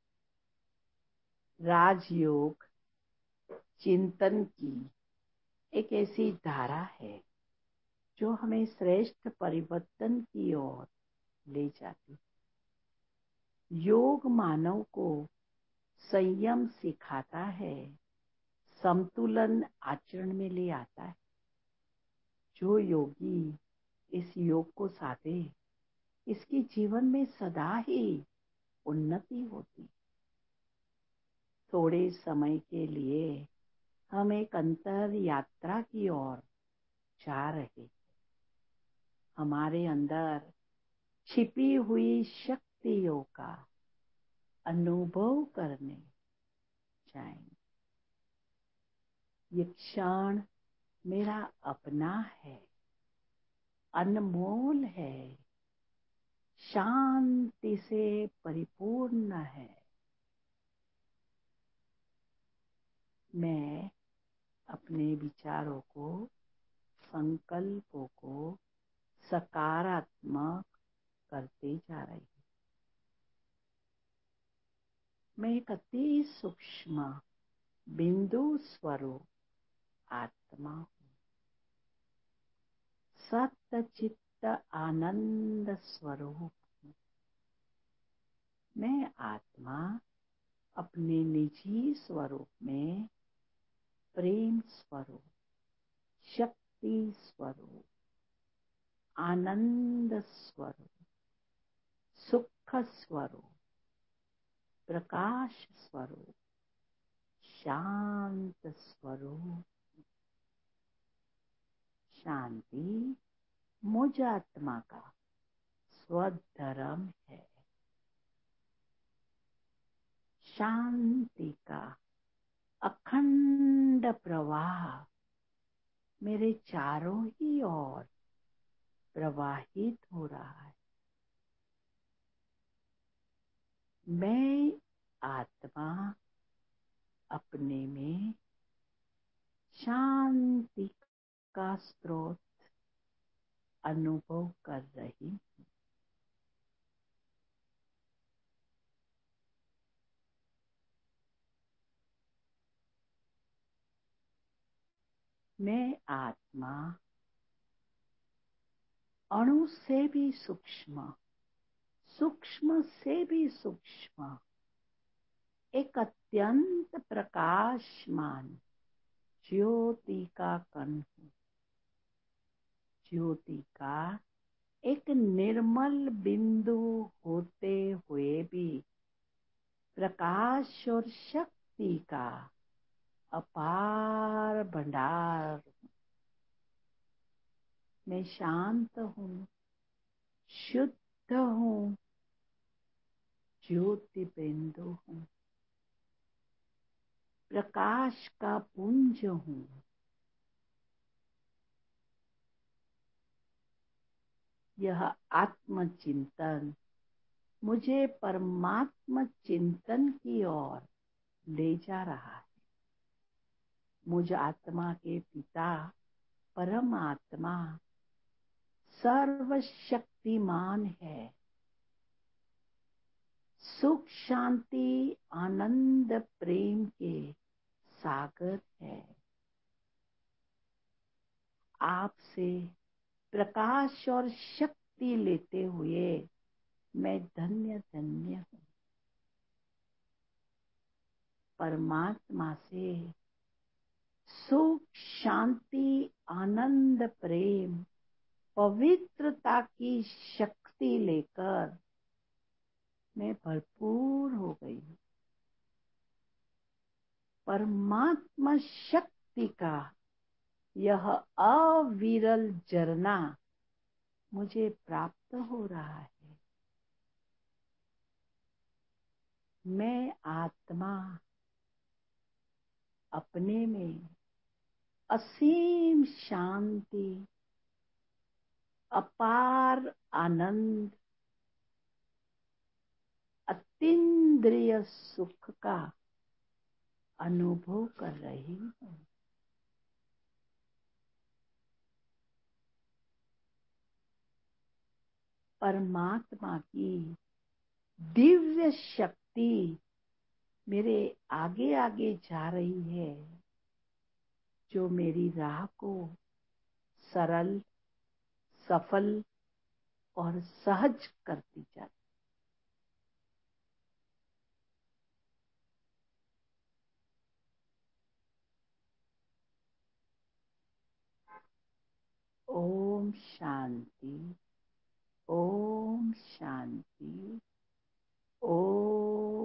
राजयोग चिंतन की एक ऐसी धारा है जो हमें श्रेष्ठ परिवर्तन की ओर ले जाती है। योग मानव को संयम सिखाता है, संतुलन आचरण में ले आता है। जो योगी इस योग को साधे, इसकी जीवन में सदा ही उन्नति होती। थोड़े समय के लिए हम एक अंतर यात्रा की ओर जा रहे। हमारे अंदर छिपी हुई शक्तियों का अनुभव करने जाएंगे। ये क्षण मेरा अपना है, अनमोल है, शांति से परिपूर्ण है। मैं अपने विचारों को, संकल्पों को सकारात्मक करते जा रही हूँ। मैं एक अति सूक्ष्म बिंदु स्वरूप आत्मा हूँ। सत्य चित्त आनंद स्वरूप हूँ। मैं आत्मा अपने निजी स्वरूप में प्रेम स्वरूप, शक्ति स्वरूप, आनंद स्वरूप, सुख स्वरूप, प्रकाश स्वरूप, शांत स्वरूप। शांति मुझ आत्मा का स्वधर्म है। शांति का अखंड प्रवाह मेरे चारों ही ओर प्रवाहित हो रहा है। मैं आत्मा अपने में शांति का स्रोत अनुभव कर रही हूँ। मैं आत्मा अणु से भी सूक्ष्म, सूक्ष्म से भी सूक्ष्म एक अत्यंत प्रकाशमान ज्योति का कण हूँ। ज्योति का एक निर्मल बिंदु होते हुए भी प्रकाश और शक्ति का अपार भंडार। मैं शांत हूँ, शुद्ध हूँ, ज्योति बिंदु हूँ, प्रकाश का पुंज हूँ। यह आत्मचिंतन मुझे परमात्म चिंतन की ओर ले जा रहा है। मुझ आत्मा के पिता परमात्मा सर्वशक्तिमान है। सुख शांति आनंद प्रेम के सागर है। आपसे प्रकाश और शक्ति लेते हुए मैं धन्य धन्य हूँ। परमात्मा से सुख शांति आनंद प्रेम पवित्रता की शक्ति लेकर मैं भरपूर हो गई हूँ। परमात्मा शक्ति का यह अविरल झरना मुझे प्राप्त हो रहा है। मैं आत्मा अपने में असीम शांति, अपार आनंद, अतीन्द्रिय सुख का अनुभव कर रही हूँ। परमात्मा की दिव्य शक्ति मेरे आगे आगे जा रही है, जो मेरी राह को सरल, सफल और सहज करती जाती। ओम शांति, ओम शांति, ओम